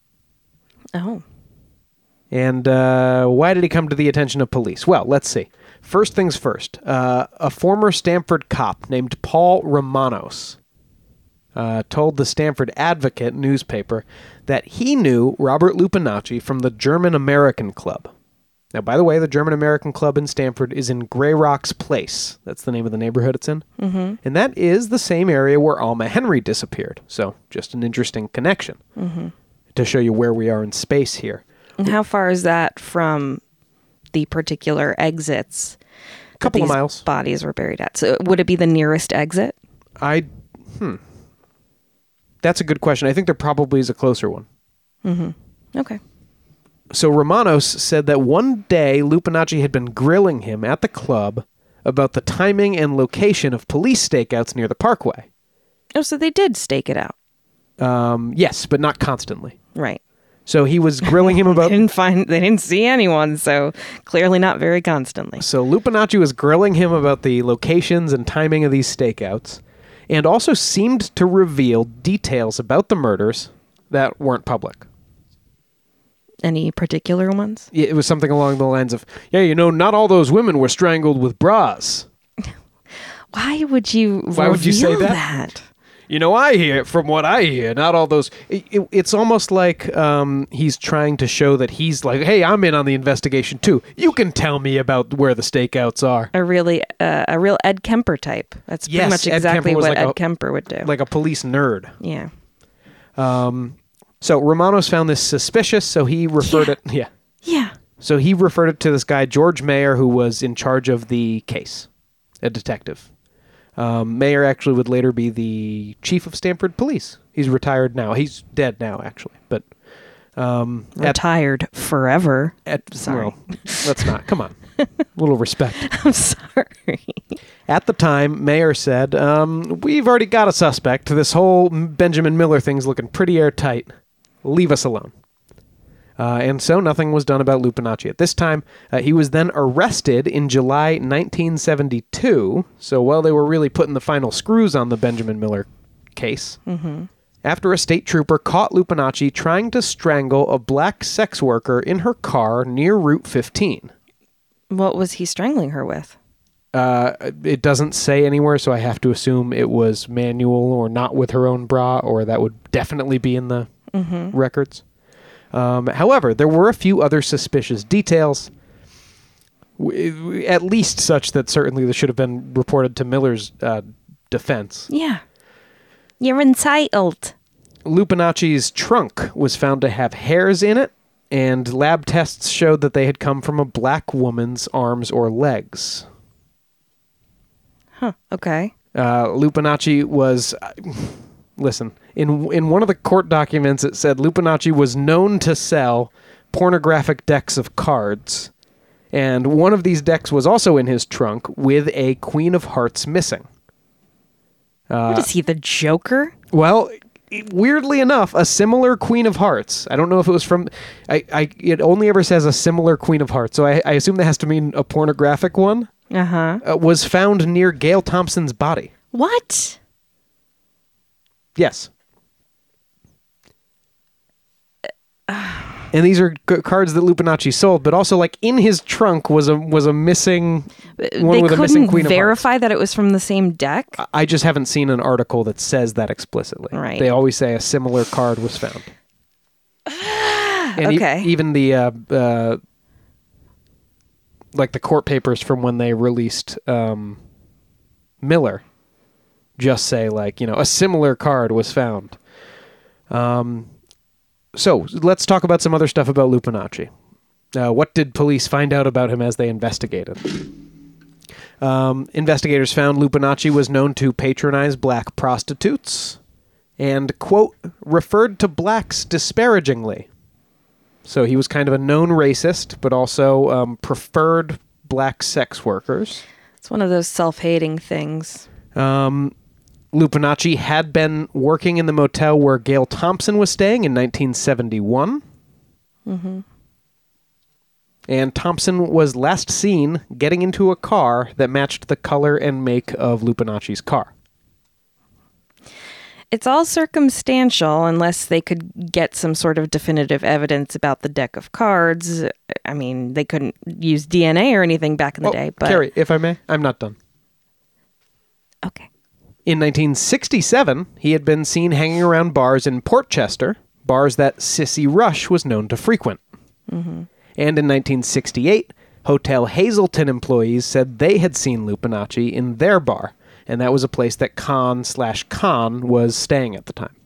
Oh. And uh, why did he come to the attention of police? Well, let's see. First things first, uh, a former Stanford cop named Paul Romanos uh, told the Stanford Advocate newspaper that he knew Robert Lupinacci from the German-American Club. Now, by the way, the German-American Club in Stanford is in Grey Rocks Place. That's the name of the neighborhood it's in. Mm-hmm. And that is the same area where Alma Henry disappeared. So, just an interesting connection mm-hmm. to show you where we are in space here. And how far is that from the particular exits? A couple of miles. Bodies were buried at. So would it be the nearest exit? I, hmm. That's a good question. I think there probably is a closer one. Mm-hmm. Okay. So Romanos said that one day Lupinacci had been grilling him at the club about the timing and location of police stakeouts near the Parkway. Oh, so they did stake it out. Um, yes, but not constantly. Right. So he was grilling him about... they didn't find, they didn't see anyone, so clearly not very constantly. So Lupinacci was grilling him about the locations and timing of these stakeouts, and also seemed to reveal details about the murders that weren't public. Any particular ones? It was something along the lines of, yeah, you know, not all those women were strangled with bras. Why would you Why would you say that? that? You know, I hear, from what I hear, not all those... It, it, it's almost like um, he's trying to show that he's like, hey, I'm in on the investigation too. You can tell me about where the stakeouts are. A really, uh, a real Ed Kemper type. That's pretty Yes, much Ed exactly Kemper was what like Ed a- Kemper would do. Like a police nerd. Yeah. Um, so Romanos found this suspicious, so he referred Yeah. it... Yeah. Yeah. So he referred it to this guy, George Mayer, who was in charge of the case, a detective. Um, Mayer actually would later be the chief of Stanford Police. He's retired now. He's dead now, actually. But um, Retired at, forever. At, Sorry. Well, let's not. Come on. A little respect. I'm sorry. At the time, Mayer said, um, we've already got a suspect. This whole Benjamin Miller thing's looking pretty airtight. Leave us alone. Uh, and so nothing was done about Lupinacci at this time. Uh, he was then arrested in July nineteen seventy-two, so while they were really putting the final screws on the Benjamin Miller case, Mm-hmm. after a state trooper caught Lupinacci trying to strangle a black sex worker in her car near Route fifteen. What was he strangling her with? Uh, it doesn't say anywhere, so I have to assume it was manual or not with her own bra, or that would definitely be in the Mm-hmm. records. Um, however, there were a few other suspicious details, w- at least such that certainly this should have been reported to Miller's uh, defense. Yeah. You're entitled. Lupinacci's trunk was found to have hairs in it, and lab tests showed that they had come from a black woman's arms or legs. Huh. Okay. Uh, Lupinacci was... Uh, listen, in in one of the court documents, it said Lupinacci was known to sell pornographic decks of cards, and one of these decks was also in his trunk with a Queen of Hearts missing. Uh, What is he, the Joker? Well, weirdly enough, a similar Queen of Hearts. I don't know if it was from... I, I it only ever says a similar Queen of Hearts, so I, I assume that has to mean a pornographic one. Uh-huh. Uh, was found near Gail Thompson's body. What? Yes. And these are c- cards that Lupinacci sold, but also, like, in his trunk was a was a missing one They with a couldn't missing Queen of Hearts. verify that it was from the same deck? I- I just haven't seen an article that says that explicitly. Right. They always say a similar card was found. And e- Okay. even the uh, uh, like the court papers from when they released um, Miller just say, like, you know, a similar card was found. Um, so let's talk about some other stuff about Lupinacci. Uh, what did police find out about him as they investigated? Um, investigators found Lupinacci was known to patronize black prostitutes and, quote, referred to blacks disparagingly. So he was kind of a known racist, but also um, preferred black sex workers. It's one of those self-hating things. Um, Lupinacci had been working in the motel where Gail Thompson was staying in nineteen seventy-one. Mm-hmm. And Thompson was last seen getting into a car that matched the color and make of Lupinacci's car. It's all circumstantial unless they could get some sort of definitive evidence about the deck of cards. I mean, they couldn't use D N A or anything back in the oh, day. But Carrie, if I may, I'm not done. Okay. In nineteen sixty-seven, he had been seen hanging around bars in Portchester, bars that Sissy Rush was known to frequent. Mm-hmm. And in nineteen sixty-eight, Hotel Hazleton employees said they had seen Lupinacci in their bar, and that was a place that Kahn slash Kahn was staying at the time.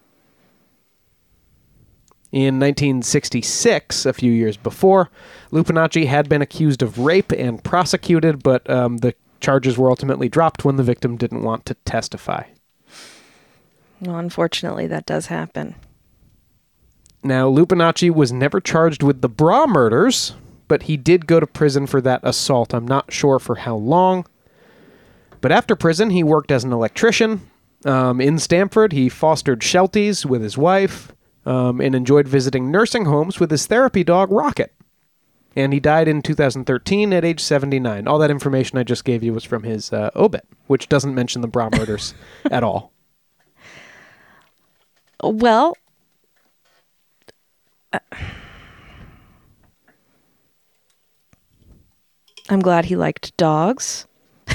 In nineteen sixty-six, a few years before, Lupinacci had been accused of rape and prosecuted, but um, the charges were ultimately dropped when the victim didn't want to testify. Well, unfortunately, that does happen. Now, Lupinacci was never charged with the bra murders, but he did go to prison for that assault. I'm not sure for how long. But after prison, he worked as an electrician. Um, in Stamford, he fostered Shelties with his wife um, and enjoyed visiting nursing homes with his therapy dog, Rocket. And he died in two thousand thirteen at age seventy-nine. All that information I just gave you was from his uh, obit, which doesn't mention the bra murders at all. Well, uh, I'm glad he liked dogs.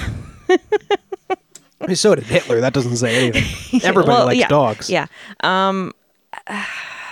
So did Hitler. That doesn't say anything. Everybody well, likes yeah, dogs. Yeah. Um, uh,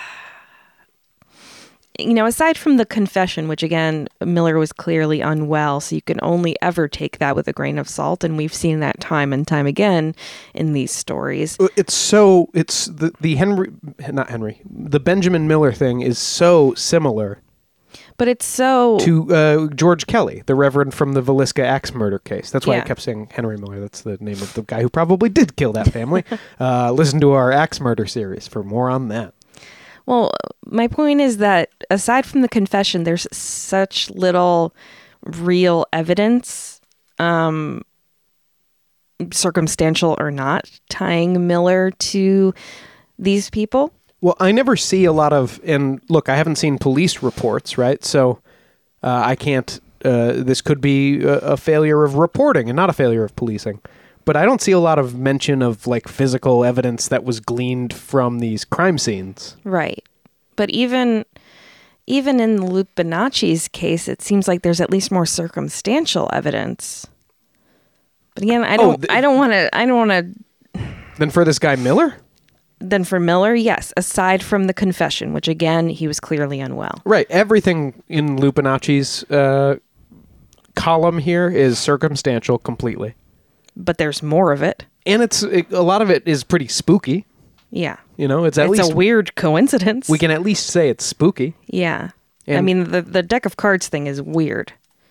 you know, aside from the confession, which again, Miller was clearly unwell, so you can only ever take that with a grain of salt, and we've seen that time and time again in these stories. It's so, it's the, the Henry, not Henry, the Benjamin Miller thing is so similar. But it's so... To uh, George Kelly, the Reverend from the Villisca axe murder case. That's why Yeah. I kept saying Henry Miller. That's the name of the guy who probably did kill that family. uh, listen to our axe murder series for more on that. Well, my point is that aside from the confession, there's such little real evidence, um, circumstantial or not, tying Miller to these people. Well, I never see a lot of, and look, I haven't seen police reports, right? So uh, I can't, uh, this could be a, a failure of reporting and not a failure of policing. But I don't see a lot of mention of like physical evidence that was gleaned from these crime scenes. Right. But even even in Lupinacci's case, it seems like there's at least more circumstantial evidence. But again, I don't Oh, th- I don't want to I don't want to Then for this guy Miller? Then for Miller, yes, aside from the confession, which again, he was clearly unwell. Right. Everything in Lupinacci's uh, column here is circumstantial completely. But there's more of it. And it's it, a lot of it is pretty spooky. Yeah. You know, it's at it's least a weird coincidence. we can at least say it's spooky. Yeah. And I mean, the the deck of cards thing is weird.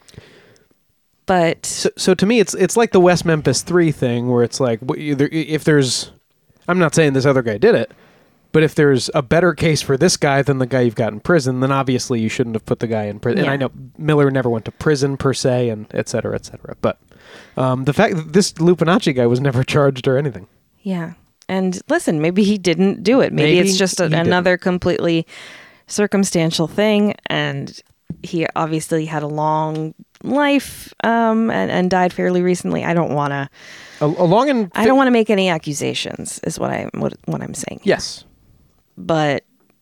But so, so to me, it's it's like the West Memphis three thing, where it's like wh- either- if there's, I'm not saying this other guy did it, but if there's a better case for this guy than the guy you've got in prison, then obviously you shouldn't have put the guy in prison. And Yeah. I know Miller never went to prison per se, and et cetera, et cetera. But um, the fact that this Lupinacci guy was never charged or anything. yeah. And listen, maybe he didn't do it. Maybe, Maybe it's just a, he didn't. another completely circumstantial thing. And he obviously had a long life um, and, and died fairly recently. I don't want to. Along in, I don't want to make any accusations. Is what I what, what I'm saying. Yes. But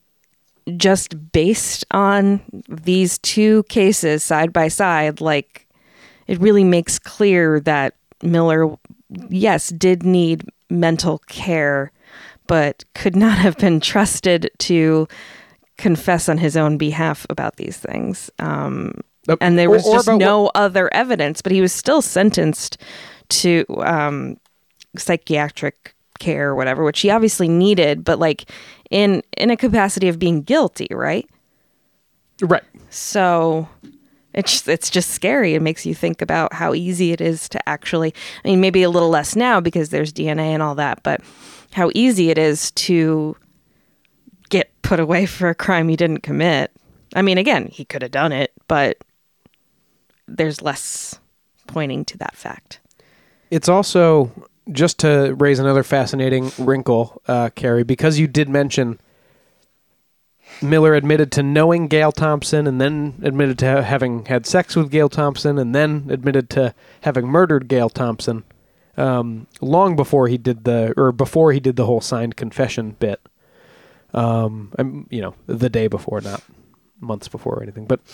just based on these two cases side by side, like it really makes clear that Miller, yes, did need mental care, but could not have been trusted to confess on his own behalf about these things. Um, Uh, and there or- was or just about no what- other evidence, but he was still sentenced to um, psychiatric care or whatever, which he obviously needed, but like in in a capacity of being guilty, right? Right. So it's just, it's just scary. It makes you think about how easy it is to actually, I mean, maybe a little less now because there's D N A and all that, but how easy it is to get put away for a crime you didn't commit. I mean, again, he could have done it, but there's less pointing to that fact. It's also, just to raise another fascinating wrinkle, uh, Carrie, because you did mention Miller admitted to knowing Gail Thompson and then admitted to ha- having had sex with Gail Thompson and then admitted to having murdered Gail Thompson um, long before he did the, or before he did the whole signed confession bit. Um, I'm, you know, the day before, not months before or anything, but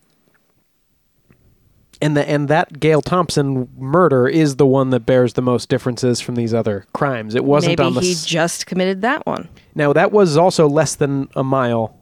and the and that Gail Thompson murder is the one that bears the most differences from these other crimes. It wasn't Maybe on the he s- just committed that one. Now that was also less than a mile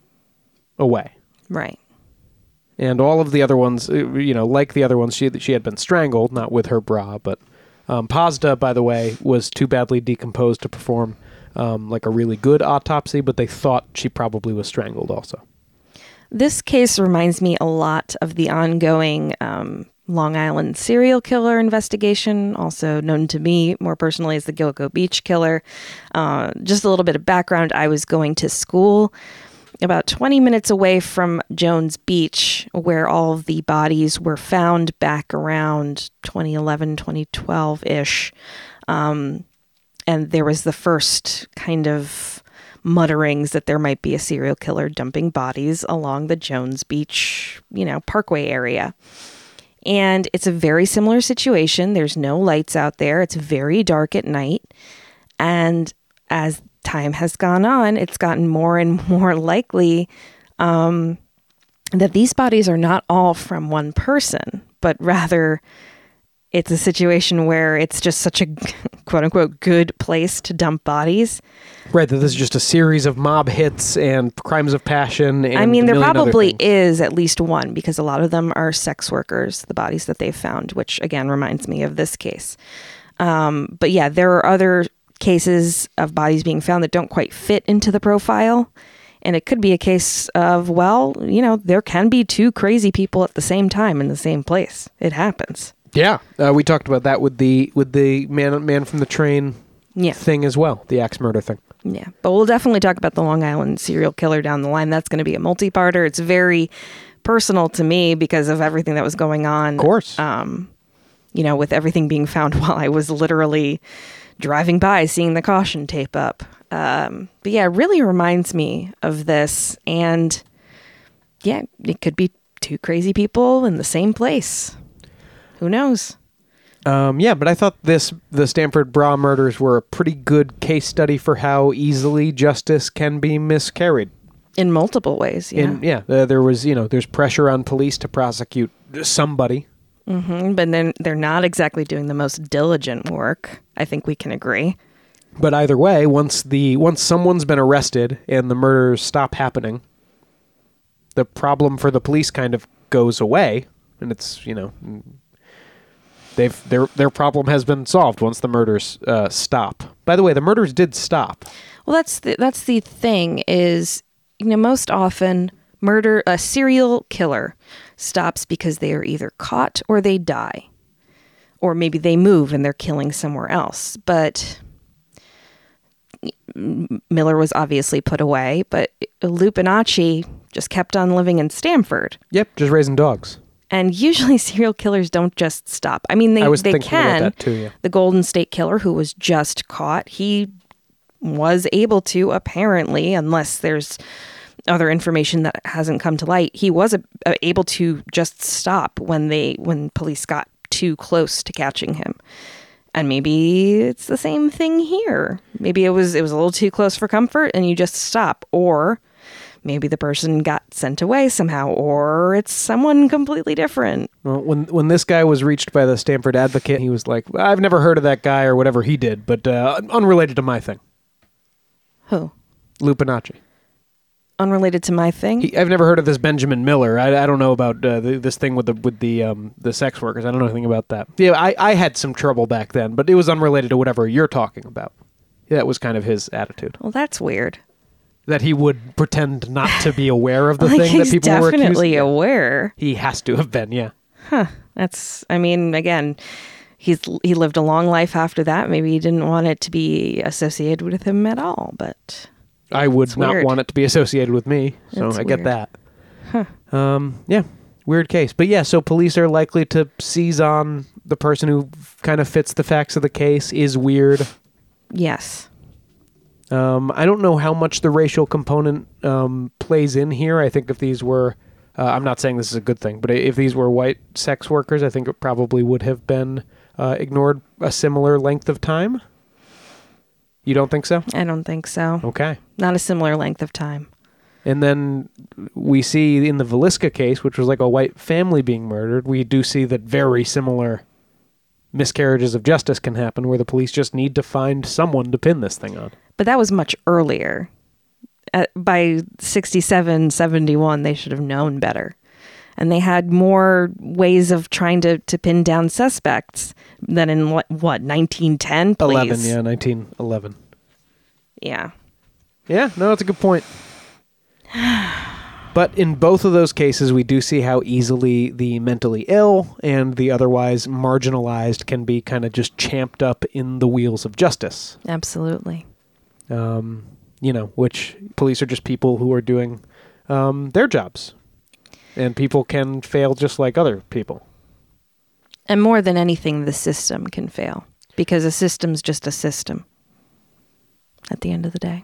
away, Right. and all of the other ones, uh, you know, like the other ones, she she had been strangled, not with her bra, but um, Pazda, by the way, was too badly decomposed to perform um, like a really good autopsy, but they thought she probably was strangled also. This case reminds me a lot of the ongoing um, Long Island serial killer investigation, also known to me more personally as the Gilgo Beach killer. Uh, just a little bit of background. I was going to school about twenty minutes away from Jones Beach, where all of the bodies were found back around twenty eleven, twenty twelve-ish. Um, and there was the first kind of mutterings that there might be a serial killer dumping bodies along the Jones Beach, you know, Parkway area. And it's a very similar situation. There's no lights out there. It's very dark at night. And as time has gone on, it's gotten more and more likely um, that these bodies are not all from one person, but rather it's a situation where it's just such a quote unquote good place to dump bodies. Right, that this is just a series of mob hits and crimes of passion. And I mean, a there million other probably things. is at least one, because a lot of them are sex workers, the bodies that they've found, which again reminds me of this case. Um, but yeah, there are other cases of bodies being found that don't quite fit into the profile. And it could be a case of, well, you know, there can be two crazy people at the same time in the same place. It happens. Yeah, uh, we talked about that with the with the man man from the train Yeah. thing as well, the axe murder thing. Yeah, but we'll definitely talk about the Long Island serial killer down the line. That's going to be a multi-parter. It's very personal to me because of everything that was going on. Of course. Um, you know, with everything being found while I was literally driving by, seeing the caution tape up. Um, but yeah, it really reminds me of this. And yeah, it could be two crazy people in the same place. Who knows? Um, yeah, but I thought this the Stanford Bra murders were a pretty good case study for how easily justice can be miscarried. In multiple ways, yeah. In, yeah, uh, there was, you know, there's pressure on police to prosecute somebody. Mm-hmm, but then they're not exactly doing the most diligent work. I think we can agree. But either way, once the once someone's been arrested and the murders stop happening, the problem for the police kind of goes away, and it's, you know, they've their their problem has been solved once the murders uh, stop. By the way, the murders did stop. Well, that's the, that's the thing is, you know, most often murder, a serial killer stops because they are either caught or they die. Or maybe they move and they're killing somewhere else. But Miller was obviously put away, but Lupinacci just kept on living in Stamford. Yep, just raising dogs. And usually serial killers don't just stop. I mean, they, I was they thinking can. about that too, yeah. The Golden State Killer, who was just caught, he was able to, apparently, unless there's other information that hasn't come to light, he was a, a, able to just stop when they when police got too close to catching him. And maybe it's the same thing here. Maybe it was it was a little too close for comfort and you just stop. Or maybe the person got sent away somehow, or it's someone completely different. Well, when when this guy was reached by the Stanford Advocate, he was like, I've never heard of that guy or whatever he did, but uh, unrelated to my thing. Who? Lupinacci. Unrelated to my thing? He, I've never heard of this Benjamin Miller. I, I don't know about uh, the, this thing with the with the um, the sex workers. I don't know anything about that. Yeah, I, I had some trouble back then, but it was unrelated to whatever you're talking about. That was kind of his attitude. Well, that's weird. That he would pretend not to be aware of the like thing that people were accusing. He's definitely aware. He has to have been, yeah. Huh. That's, I mean, again, he's he lived a long life after that. Maybe he didn't want it to be associated with him at all, but... I would not weird. want it to be associated with me, so That's I get weird. that. Huh. Um, yeah, weird case. But yeah, so police are likely to seize on the person who kind of fits the facts of the case, is weird. Yes. Um, I don't know how much the racial component um, plays in here. I think if these were, uh, I'm not saying this is a good thing, but if these were white sex workers, I think it probably would have been uh, ignored a similar length of time. You don't think so? I don't think so. Okay. Not a similar length of time. And then we see in the Villisca case, which was like a white family being murdered, we do see that very similar miscarriages of justice can happen where the police just need to find someone to pin this thing on. But that was much earlier. Uh, by sixty-seven, seventy-one, they should have known better. And they had more ways of trying to, to pin down suspects than in, what, what nineteen ten, please? eleven, yeah, nineteen eleven. Yeah. Yeah, no, that's a good point. But in both of those cases, we do see how easily the mentally ill and the otherwise marginalized can be kind of just champed up in the wheels of justice. Absolutely. Um, you know, which police are just people who are doing um, their jobs. And people can fail just like other people. And more than anything, the system can fail. Because a system's just a system. At the end of the day.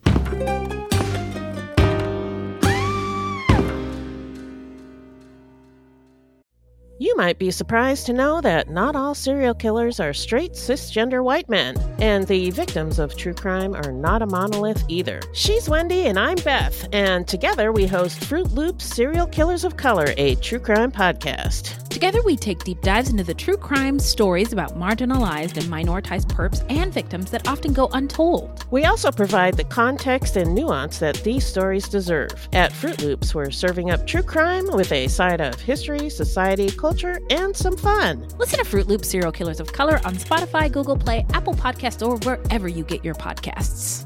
You might be surprised to know that not all serial killers are straight cisgender white men, and the victims of true crime are not a monolith either. She's Wendy and I'm Beth, and together we host Fruit Loops Serial Killers of Color, a true crime podcast. Together we take deep dives into the true crime stories about marginalized and minoritized perps and victims that often go untold. We also provide the context and nuance that these stories deserve. At Fruit Loops, we're serving up true crime with a side of history, society, culture, and some fun. Listen to Fruit Loop Serial Killers of Color on Spotify, Google Play, Apple Podcasts, or wherever you get your podcasts.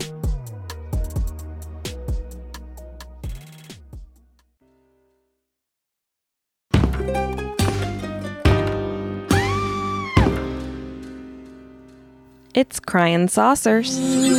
It's Crying Saucers.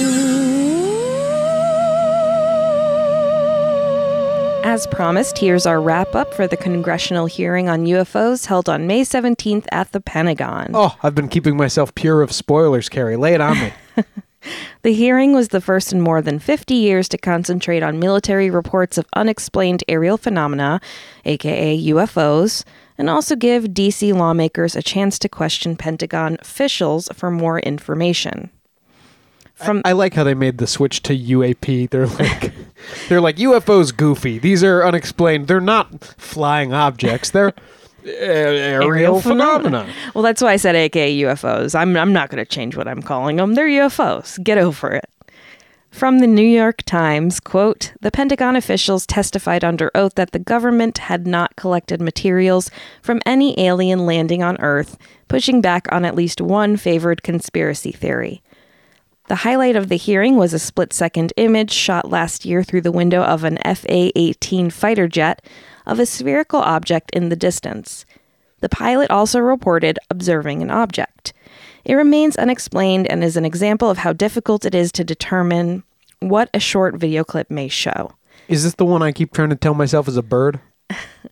As promised, here's our wrap-up for the congressional hearing on U F Os held on May seventeenth at the Pentagon. Oh, I've been keeping myself pure of spoilers, Carrie. Lay it on me. The hearing was the first in more than fifty years to concentrate on military reports of unexplained aerial phenomena, aka U F Os, and also give D C lawmakers a chance to question Pentagon officials for more information. From I, I like how they made the switch to U A P. They're like, they're like U F Os goofy. These are unexplained. They're not flying objects. They're uh, aerial, aerial phenomena. phenomena. Well, that's why I said A K A U F Os. I'm I'm not going to change what I'm calling them. They're U F Os. Get over it. From the New York Times, quote, the Pentagon officials testified under oath that the government had not collected materials from any alien landing on Earth, pushing back on at least one favored conspiracy theory. The highlight of the hearing was a split-second image shot last year through the window of an F A eighteen fighter jet of a spherical object in the distance. The pilot also reported observing an object. It remains unexplained and is an example of how difficult it is to determine what a short video clip may show. Is this the one I keep trying to tell myself is a bird? uh,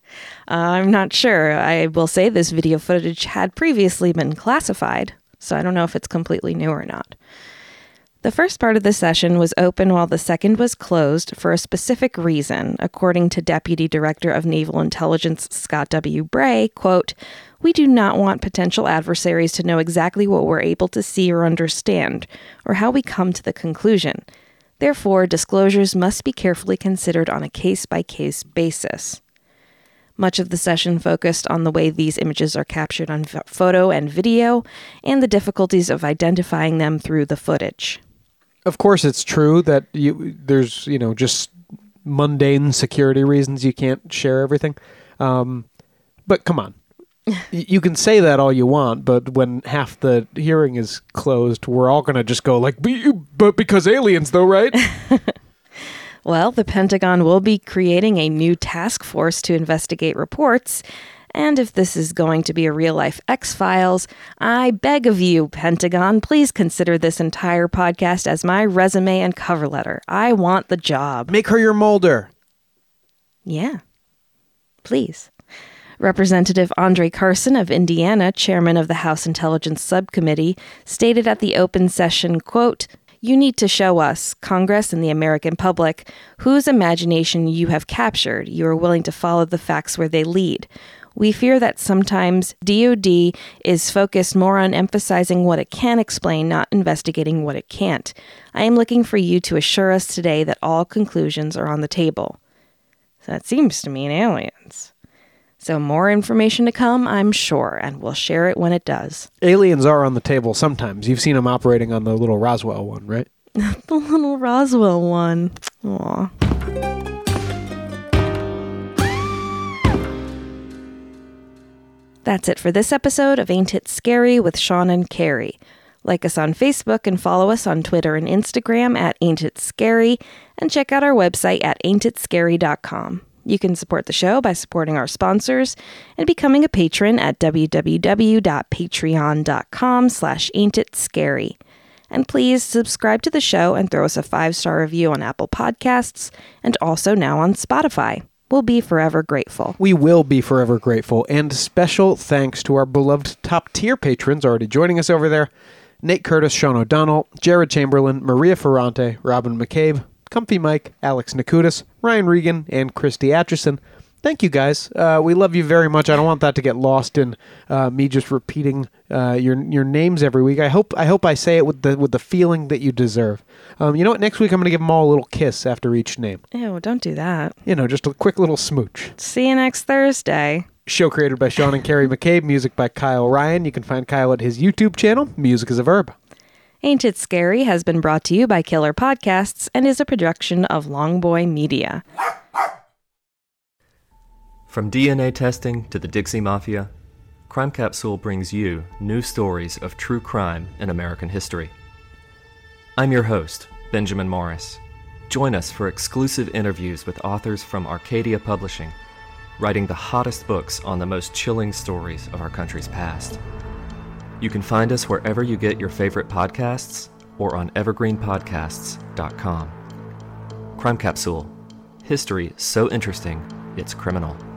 I'm not sure. I will say this video footage had previously been classified, so I don't know if it's completely new or not. The first part of the session was open while the second was closed for a specific reason, according to Deputy Director of Naval Intelligence Scott W. Bray, quote, we do not want potential adversaries to know exactly what we're able to see or understand, or how we come to the conclusion. Therefore, disclosures must be carefully considered on a case-by-case basis. Much of the session focused on the way these images are captured on v- photo and video, and the difficulties of identifying them through the footage. Of course, it's true that you there's, you know, just mundane security reasons you can't share everything. Um, but come on. You can say that all you want, but when half the hearing is closed, we're all going to just go like, but because aliens though, right? Well, the Pentagon will be creating a new task force to investigate reports. And if this is going to be a real-life X-Files, I beg of you, Pentagon, please consider this entire podcast as my resume and cover letter. I want the job. Make her your Mulder. Yeah. Please. Representative Andre Carson of Indiana, chairman of the House Intelligence Subcommittee, stated at the open session, quote, "You need to show us, Congress and the American public, whose imagination you have captured. You are willing to follow the facts where they lead. We fear that sometimes D O D is focused more on emphasizing what it can explain, not investigating what it can't. I am looking for you to assure us today that all conclusions are on the table." So that seems to mean aliens. So more information to come, I'm sure, and we'll share it when it does. Aliens are on the table sometimes. You've seen them operating on the little Roswell one, right? The little Roswell one. Aw. That's it for this episode of Ain't It Scary with Sean and Carrie. Like us on Facebook and follow us on Twitter and Instagram at Ain't It Scary, and check out our website at ain't it scary dot com. You can support the show by supporting our sponsors and becoming a patron at www.patreon.com slash ain'titscary. And please subscribe to the show and throw us a five-star review on Apple Podcasts and also now on Spotify. We'll be forever grateful. We will be forever grateful. And special thanks to our beloved top-tier patrons already joining us over there. Nate Curtis, Sean O'Donnell, Jared Chamberlain, Maria Ferrante, Robin McCabe, Comfy Mike, Alex Nakutis, Ryan Regan, and Christy Atchison. Thank you, guys. Uh, we love you very much. I don't want that to get lost in uh, me just repeating uh, your your names every week. I hope I hope I say it with the with the feeling that you deserve. Um, you know what? Next week I'm going to give them all a little kiss after each name. Ew, don't do that. You know, just a quick little smooch. See you next Thursday. Show created by Sean and Carrie McCabe. Music by Kyle Ryan. You can find Kyle at his YouTube channel, Music is a Verb. Ain't It Scary has been brought to you by Killer Podcasts and is a production of Longboy Media. From D N A testing to the Dixie Mafia, Crime Capsule brings you new stories of true crime in American history. I'm your host, Benjamin Morris. Join us for exclusive interviews with authors from Arcadia Publishing, writing the hottest books on the most chilling stories of our country's past. You can find us wherever you get your favorite podcasts or on evergreen podcasts dot com. Crime Capsule. History so interesting, it's criminal.